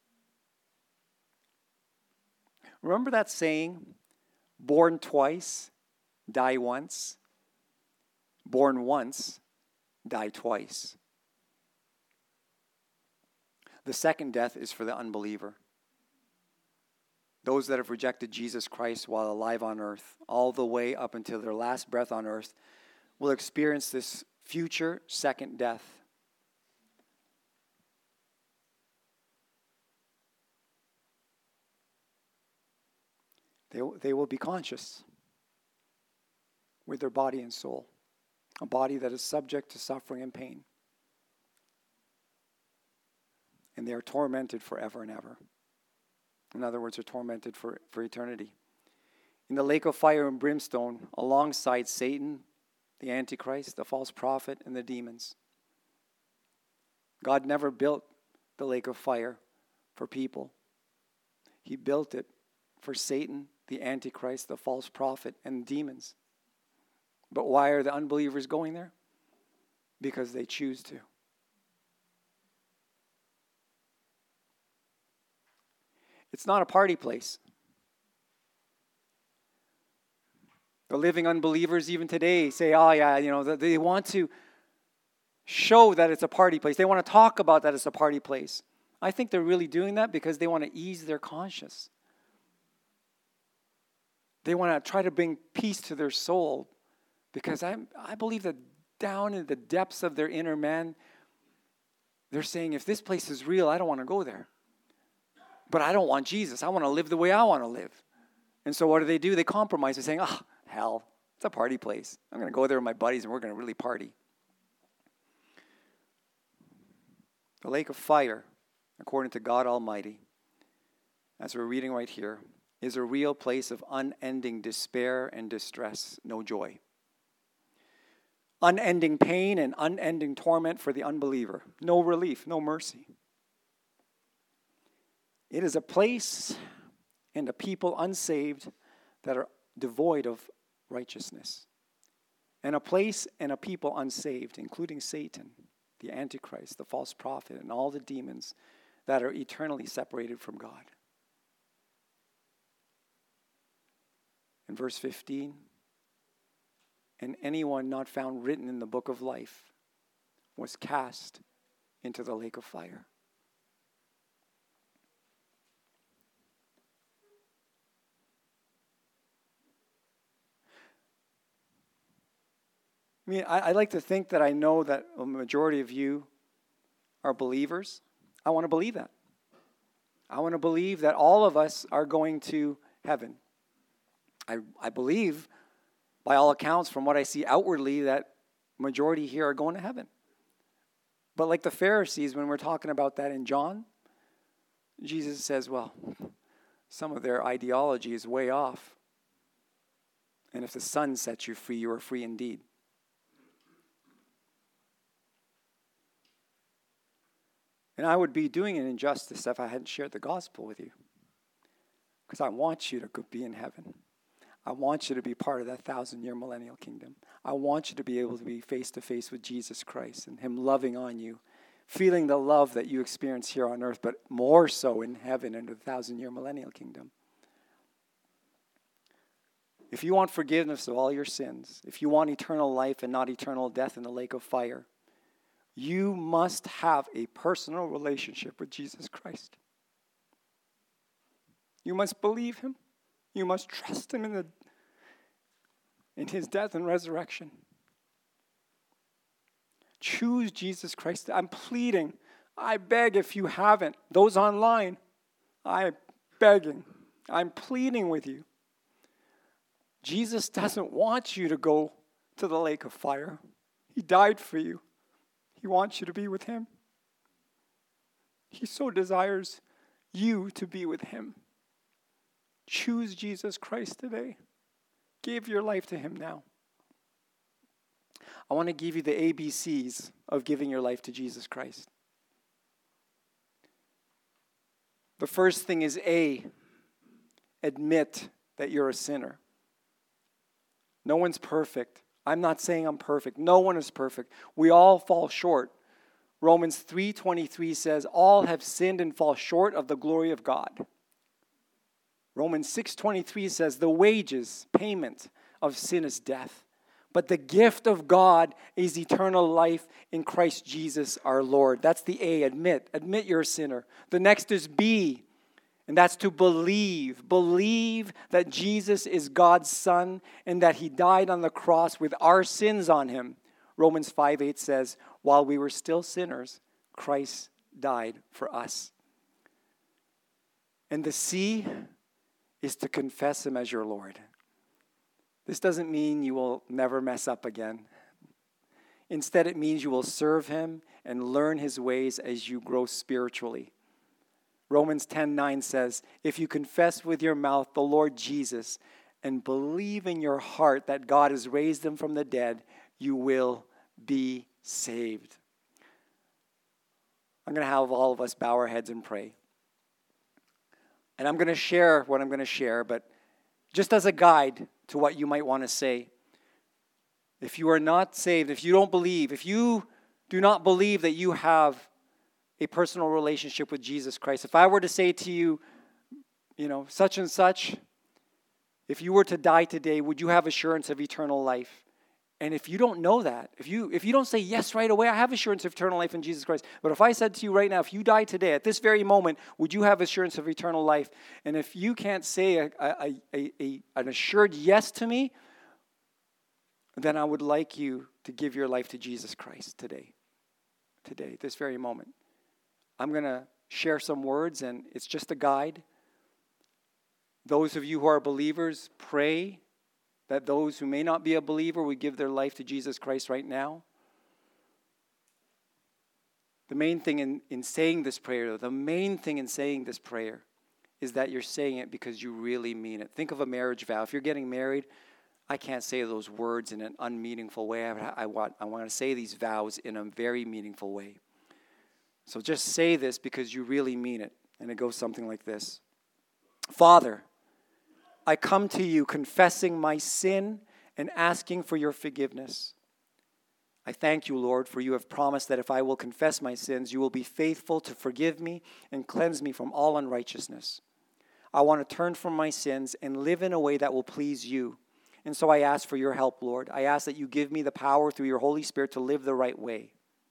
Remember that saying, born twice, die once? Born once, die twice. The second death is for the unbeliever. Those that have rejected Jesus Christ while alive on earth, all the way up until their last breath on earth, will experience this future second death. They, they will be conscious with their body and soul, a body that is subject to suffering and pain. And they are tormented forever and ever. In other words, they're tormented for, for eternity. In the lake of fire and brimstone, alongside Satan, the Antichrist, the false prophet, and the demons. God never built the lake of fire for people. He built it for Satan, the Antichrist, the false prophet, and demons. But why are the unbelievers going there? Because they choose to. It's not a party place. The living unbelievers even today say, oh yeah, you know, they want to show that it's a party place. They want to talk about that it's a party place. I think they're really doing that because they want to ease their conscience. They want to try to bring peace to their soul because I I believe that down in the depths of their inner man, they're saying, if this place is real, I don't want to go there. But I don't want Jesus. I want to live the way I want to live. And so what do they do? They compromise by saying, oh, hell, it's a party place. I'm going to go there with my buddies and we're going to really party. The lake of fire, according to God Almighty, as we're reading right here, is a real place of unending despair and distress, no joy. Unending pain and unending torment for the unbeliever. No relief, no mercy. It is a place and a people unsaved that are devoid of righteousness. And a place and a people unsaved, including Satan, the Antichrist, the false prophet, and all the demons that are eternally separated from God. In verse fifteen, and anyone not found written in the book of life was cast into the lake of fire. I mean, I, I like to think that I know that a majority of you are believers. I want to believe that. I want to believe that all of us are going to heaven. I, I believe, by all accounts, from what I see outwardly, that majority here are going to heaven. But like the Pharisees, when we're talking about that in John, Jesus says, well, some of their ideology is way off. And if the Son sets you free, you are free indeed. And I would be doing an injustice if I hadn't shared the gospel with you. Because I want you to go be in heaven. I want you to be part of that thousand-year millennial kingdom. I want you to be able to be face-to-face with Jesus Christ and him loving on you, feeling the love that you experience here on earth, but more so in heaven and the thousand-year millennial kingdom. If you want forgiveness of all your sins, if you want eternal life and not eternal death in the lake of fire, you must have a personal relationship with Jesus Christ. You must believe him. You must trust him in, the, in his death and resurrection. Choose Jesus Christ. I'm pleading. I beg if you haven't. Those online, I'm begging. I'm pleading with you. Jesus doesn't want you to go to the lake of fire. He died for you. He wants you to be with him. He so desires you to be with him. Choose Jesus Christ today. Give your life to him now. I want to give you the A B Cs of giving your life to Jesus Christ. The first thing is A, admit that you're a sinner. No one's perfect. I'm not saying I'm perfect. No one is perfect. We all fall short. Romans three twenty-three says, all have sinned and fall short of the glory of God. Romans six twenty-three says, the wages, payment of sin is death. But the gift of God is eternal life in Christ Jesus our Lord. That's the A, admit. Admit you're a sinner. The next is B, and that's to believe. Believe that Jesus is God's Son and that he died on the cross with our sins on him. Romans five eight says, while we were still sinners, Christ died for us. And the C is to confess him as your Lord. This doesn't mean you will never mess up again. Instead, it means you will serve him and learn his ways as you grow spiritually. Romans ten nine says, if you confess with your mouth the Lord Jesus and believe in your heart that God has raised him from the dead, you will be saved. I'm going to have all of us bow our heads and pray. And I'm going to share what I'm going to share, but just as a guide to what you might want to say. If you are not saved, if you don't believe, if you do not believe that you have a personal relationship with Jesus Christ, if I were to say to you, you know, such and such, if you were to die today, would you have assurance of eternal life? And if you don't know that, if you if you don't say yes right away, I have assurance of eternal life in Jesus Christ. But if I said to you right now, if you die today, at this very moment, would you have assurance of eternal life? And if you can't say a, a, a, a, an assured yes to me, then I would like you to give your life to Jesus Christ today. Today, this very moment. I'm going to share some words, and it's just a guide. Those of you who are believers, pray that those who may not be a believer would give their life to Jesus Christ right now. The main thing in, in saying this prayer, though, the main thing in saying this prayer is that you're saying it because you really mean it. Think of a marriage vow. If you're getting married, I can't say those words in an unmeaningful way. I, I, want, I want to say these vows in a very meaningful way. So just say this because you really mean it. And it goes something like this. Father, I come to you confessing my sin and asking for your forgiveness. I thank you, Lord, for you have promised that if I will confess my sins, you will be faithful to forgive me and cleanse me from all unrighteousness. I want to turn from my sins and live in a way that will please you. And so I ask for your help, Lord. I ask that you give me the power through your Holy Spirit to live the right way.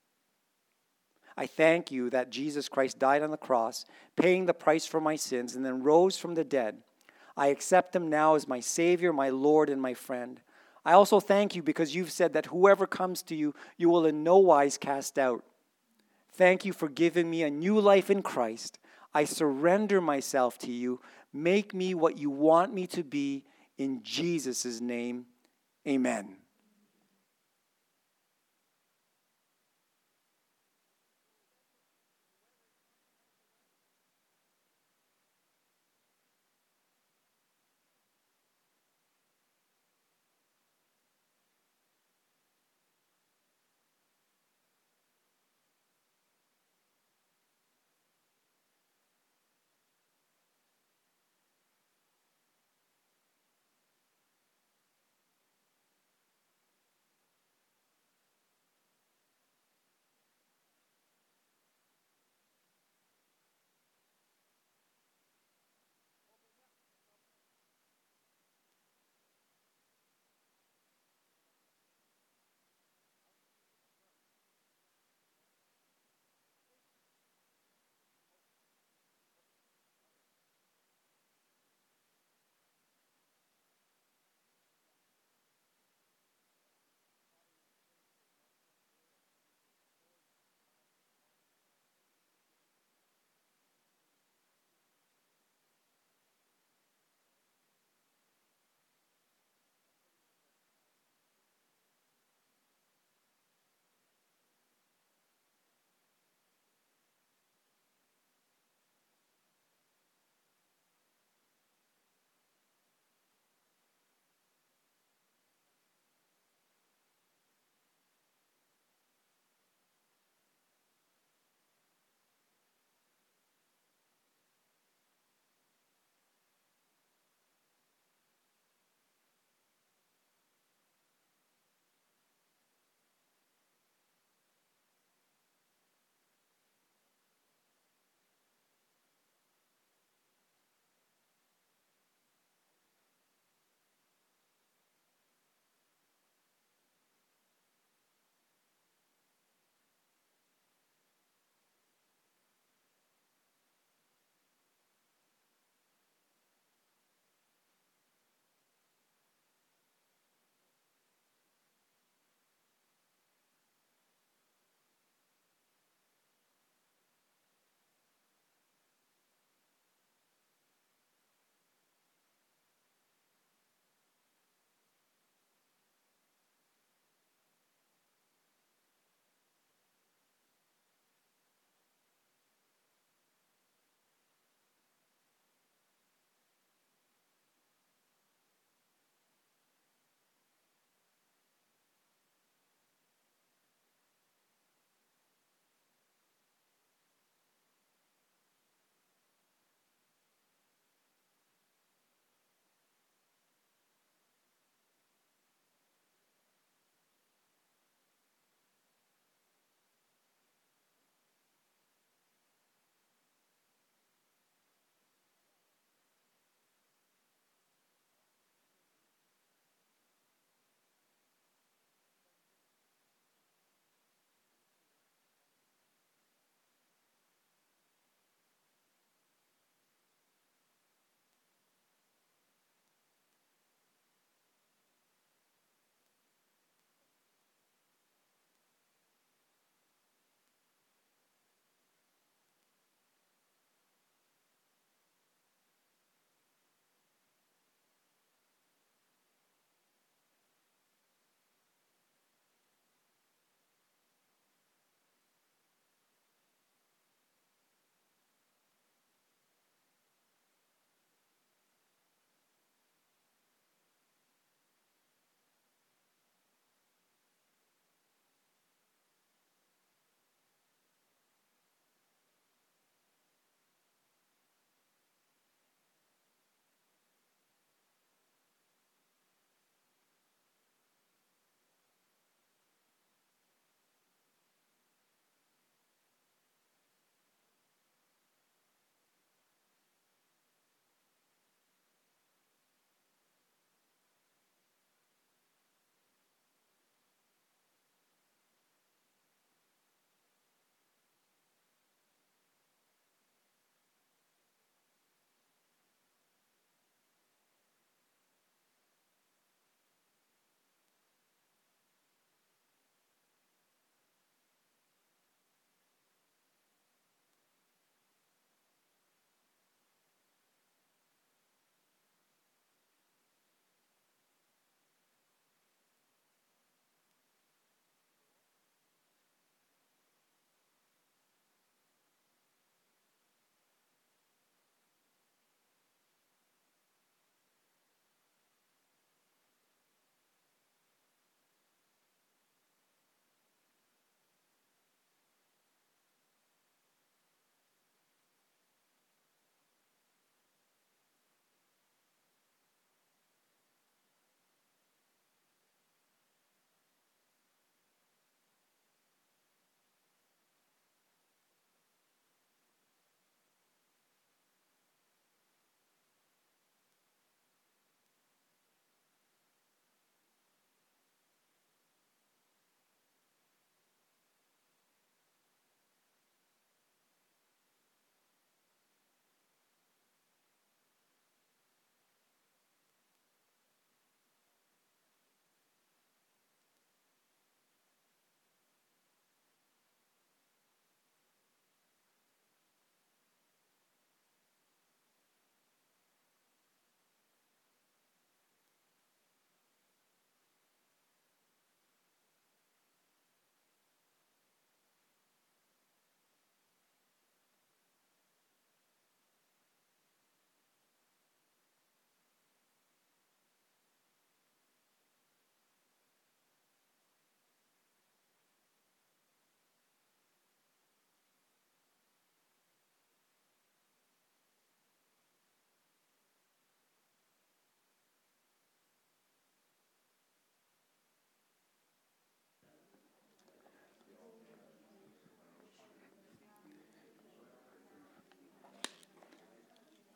I thank you that Jesus Christ died on the cross, paying the price for my sins, and then rose from the dead. I accept him now as my Savior, my Lord, and my friend. I also thank you because you've said that whoever comes to you, you will in no wise cast out. Thank you for giving me a new life in Christ. I surrender myself to you. Make me what you want me to be. In Jesus' name, amen.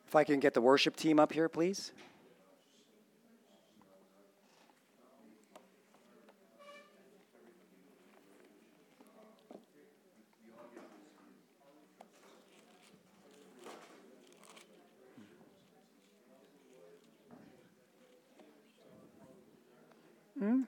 If I can get the worship team up here, please. Hmm?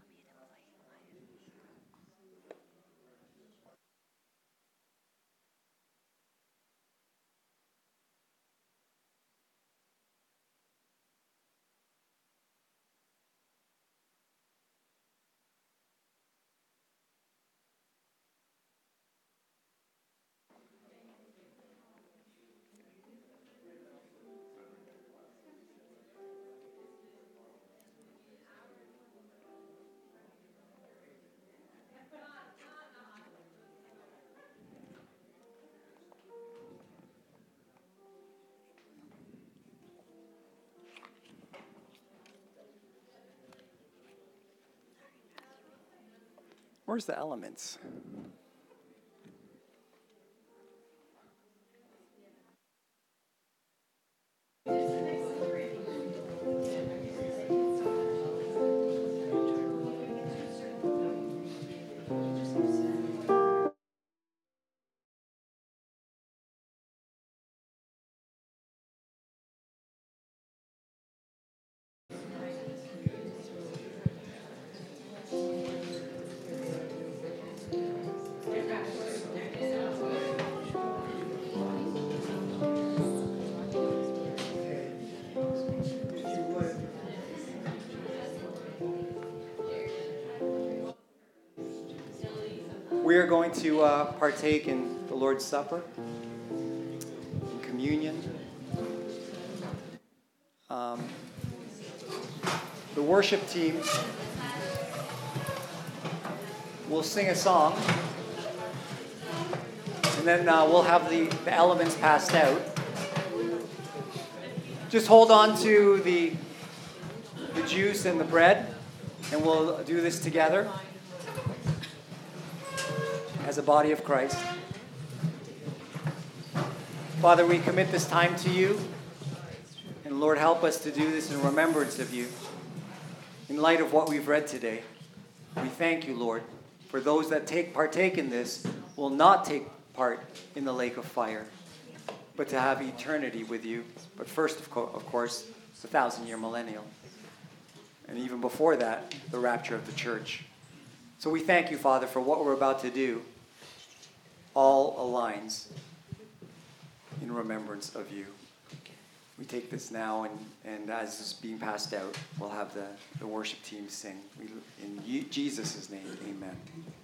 Where's the elements? We are going to uh, partake in the Lord's Supper, in communion. Um, the worship team will sing a song, and then uh, we'll have the, the elements passed out. Just hold on to the, the juice and the bread, and we'll do this together as a body of Christ. Father, we commit this time to you, and Lord, help us to do this in remembrance of you. In light of what we've read today, we thank you, Lord, for those that take partake in this will not take part in the lake of fire, but to have eternity with you. But first, of, co- of course, the thousand-year millennial. And even before that, the rapture of the church. So we thank you, Father, for what we're about to do. All aligns in remembrance of you. We take this now, and, and as it's being passed out, we'll have the, the worship team sing. We, in you, Jesus' name, amen.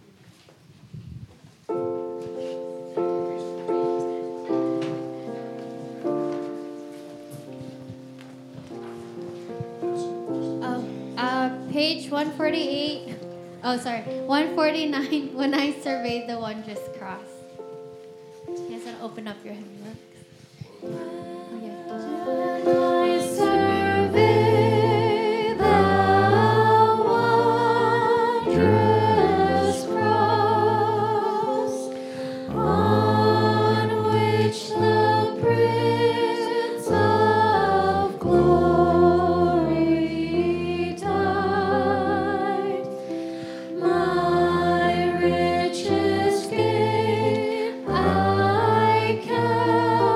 Oh, uh, page one forty-eight. Oh, sorry, one forty-nine. When I surveyed the wondrous cross. You guys want to open up your hymnbooks? Oh, yeah. When I survey the wondrous cross, on which the Prince of Glory died, my richest gain I count.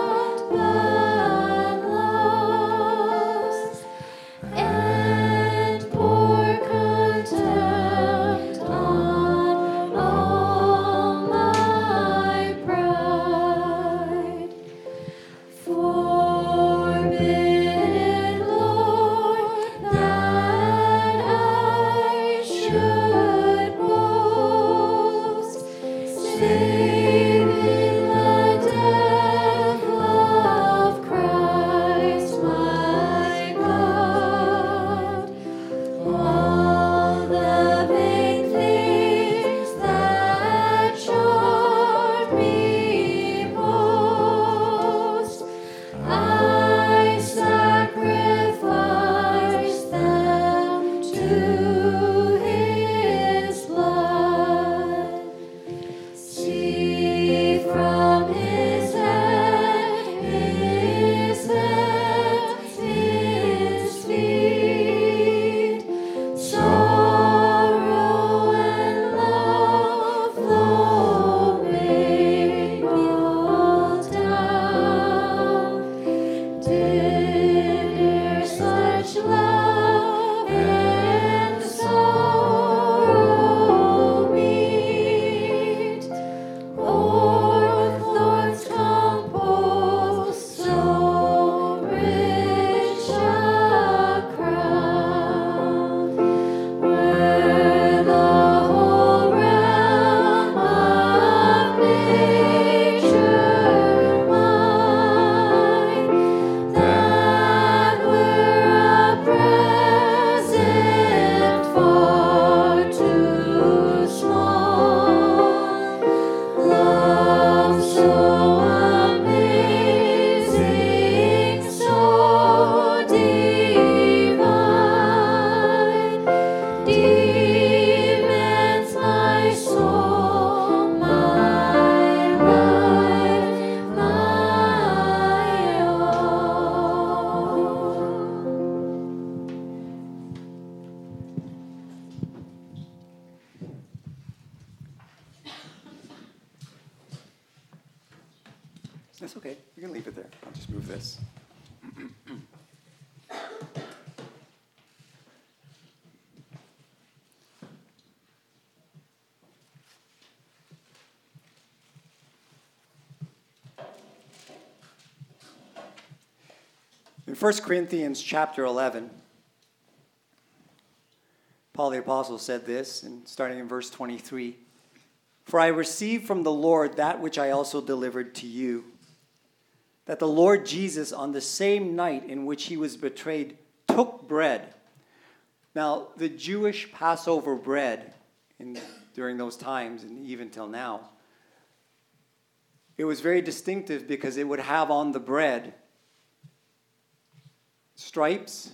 That's okay. You can leave it there. I'll just move this. In First Corinthians chapter eleven, Paul the Apostle said this, and starting in verse twenty-three, "For I received from the Lord that which I also delivered to you, that the Lord Jesus, on the same night in which he was betrayed, took bread." Now, the Jewish Passover bread, in, during those times, and even till now, it was very distinctive because it would have on the bread stripes,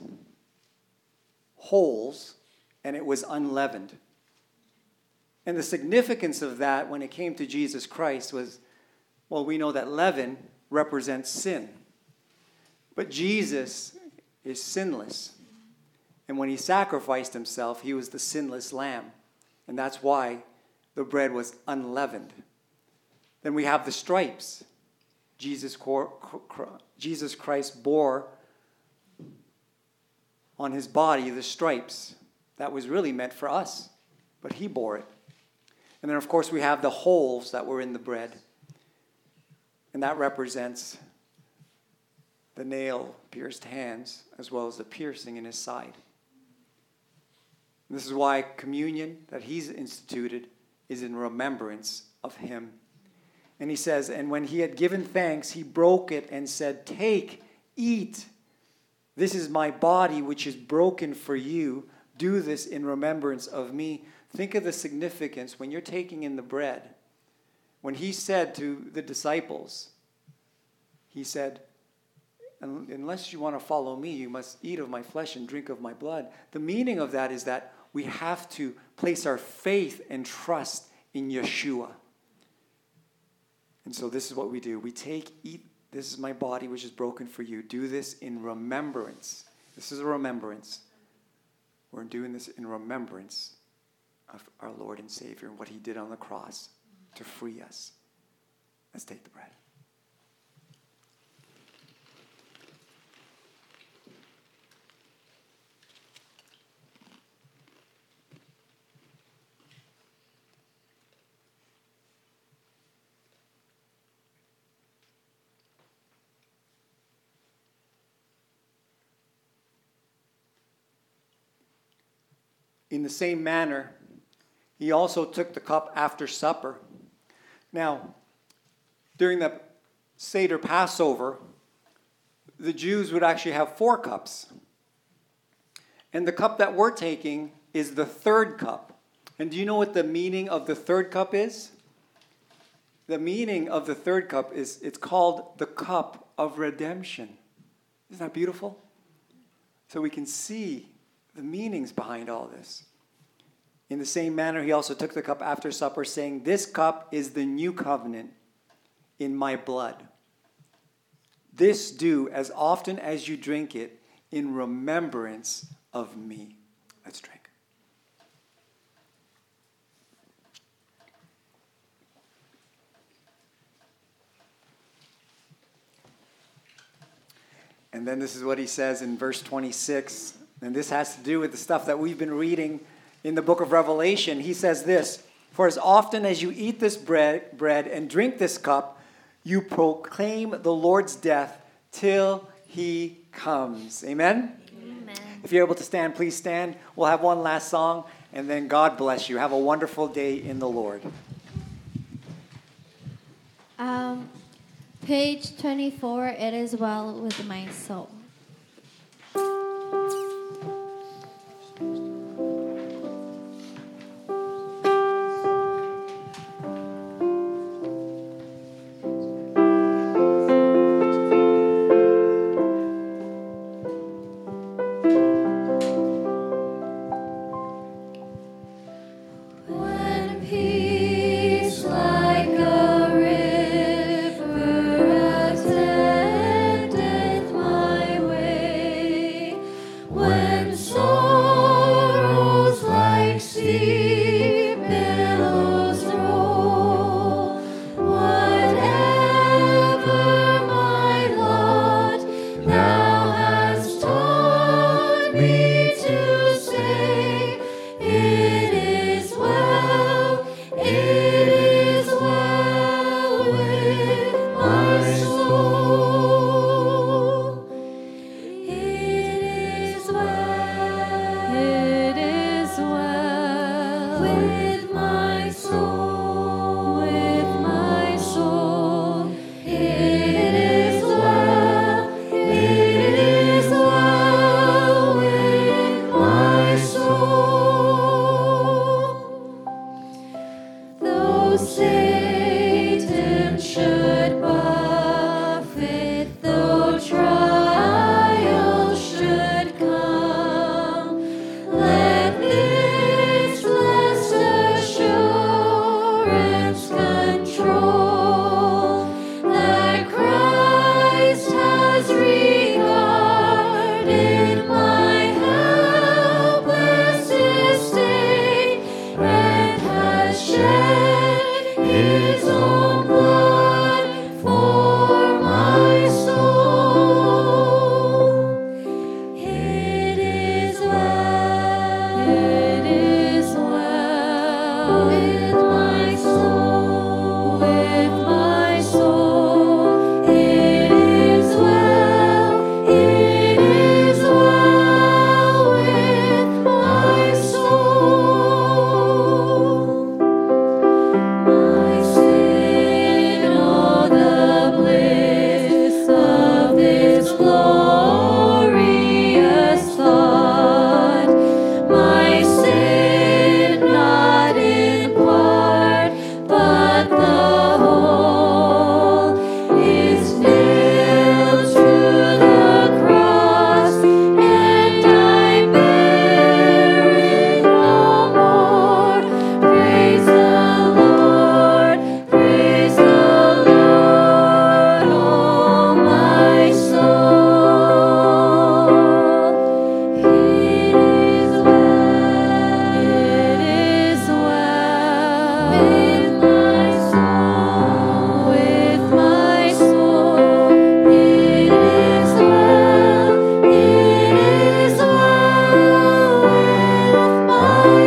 holes, and it was unleavened. And the significance of that when it came to Jesus Christ was, well, we know that leaven represents sin. But Jesus is sinless. And when he sacrificed himself, he was the sinless lamb. And that's why the bread was unleavened. Then we have the stripes. Jesus, Jesus Christ bore on his body the stripes. That was really meant for us, but he bore it. And then, of course, we have the holes that were in the bread. And that represents the nail-pierced hands as well as the piercing in his side. And this is why communion that he's instituted is in remembrance of him. And he says, "And when he had given thanks, he broke it and said, 'Take, eat. This is my body, which is broken for you. Do this in remembrance of me.'" Think of the significance when you're taking in the bread. When he said to the disciples, he said, "Unless you want to follow me, you must eat of my flesh and drink of my blood." The meaning of that is that we have to place our faith and trust in Yeshua. And so this is what we do. We take, eat, this is my body which is broken for you. Do this in remembrance. This is a remembrance. We're doing this in remembrance of our Lord and Savior and what he did on the cross to free us. Let's take the bread. In the same manner, he also took the cup after supper. Now, during the Seder Passover, the Jews would actually have four cups. And the cup that we're taking is the third cup. And do you know what the meaning of the third cup is? The meaning of the third cup is, it's called the cup of redemption. Isn't that beautiful? So we can see the meanings behind all this. In the same manner, he also took the cup after supper, saying, "This cup is the new covenant in my blood. This do as often as you drink it in remembrance of me." Let's drink. And then this is what he says in verse twenty-six. And this has to do with the stuff that we've been reading in the book of Revelation. He says this, "For as often as you eat this bread, bread and drink this cup, you proclaim the Lord's death till he comes." Amen? Amen. If you're able to stand, please stand. We'll have one last song, and then God bless you. Have a wonderful day in the Lord. Um, page twenty-four, "It is well with my soul." My to say, it is well, it is well with my soul. It is well, it is well with my soul, with my soul. It is well, it is well with my soul. Though Satan should buffet, though trials should come, let this blessed assurance control that Christ has regarded my helpless estate and has shed his own blood for my soul. It is well, it is well with my soul, with my soul. It is well, it is well with my soul. My sin, oh the bliss of this glorious thought. My sin, not in part, but the whole, is nailed to the cross, and I bear it no more. Praise the Lord, praise the Lord, oh my soul. It is well, it is well with my soul, with my soul. It is well, it is well with my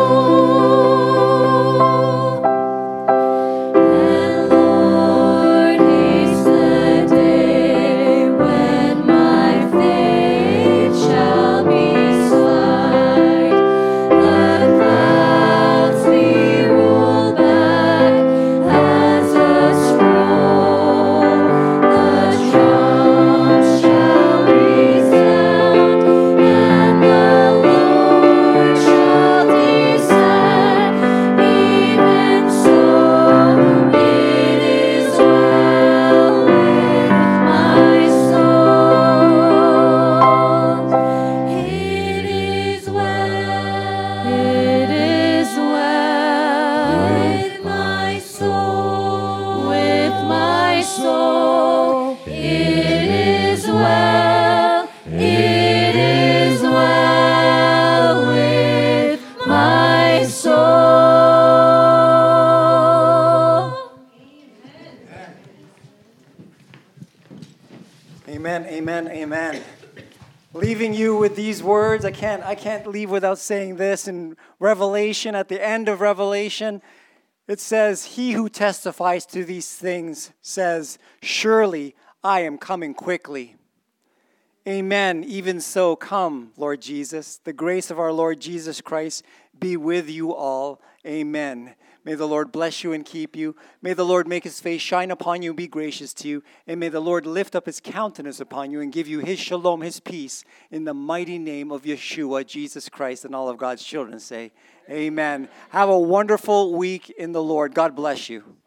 soul. And Lord, haste the day when my faith shall be slight. The clouds be rolled back as a scroll. The drums shall resound, and the Lord shall descend. Even so, it is well with my soul. It is well, it is well with my soul, with my soul. It is well, it is well with my soul. Amen, amen, amen. Leaving you with these words, I can't, I can't leave without saying this. In Revelation, at the end of Revelation, it says, "He who testifies to these things says, surely I am coming quickly." Amen. Even so, come, Lord Jesus. The grace of our Lord Jesus Christ be with you all. Amen. May the Lord bless you and keep you. May the Lord make his face shine upon you and be gracious to you. And may the Lord lift up his countenance upon you and give you his shalom, his peace, in the mighty name of Yeshua, Jesus Christ, and all of God's children say, amen. Have a wonderful week in the Lord. God bless you.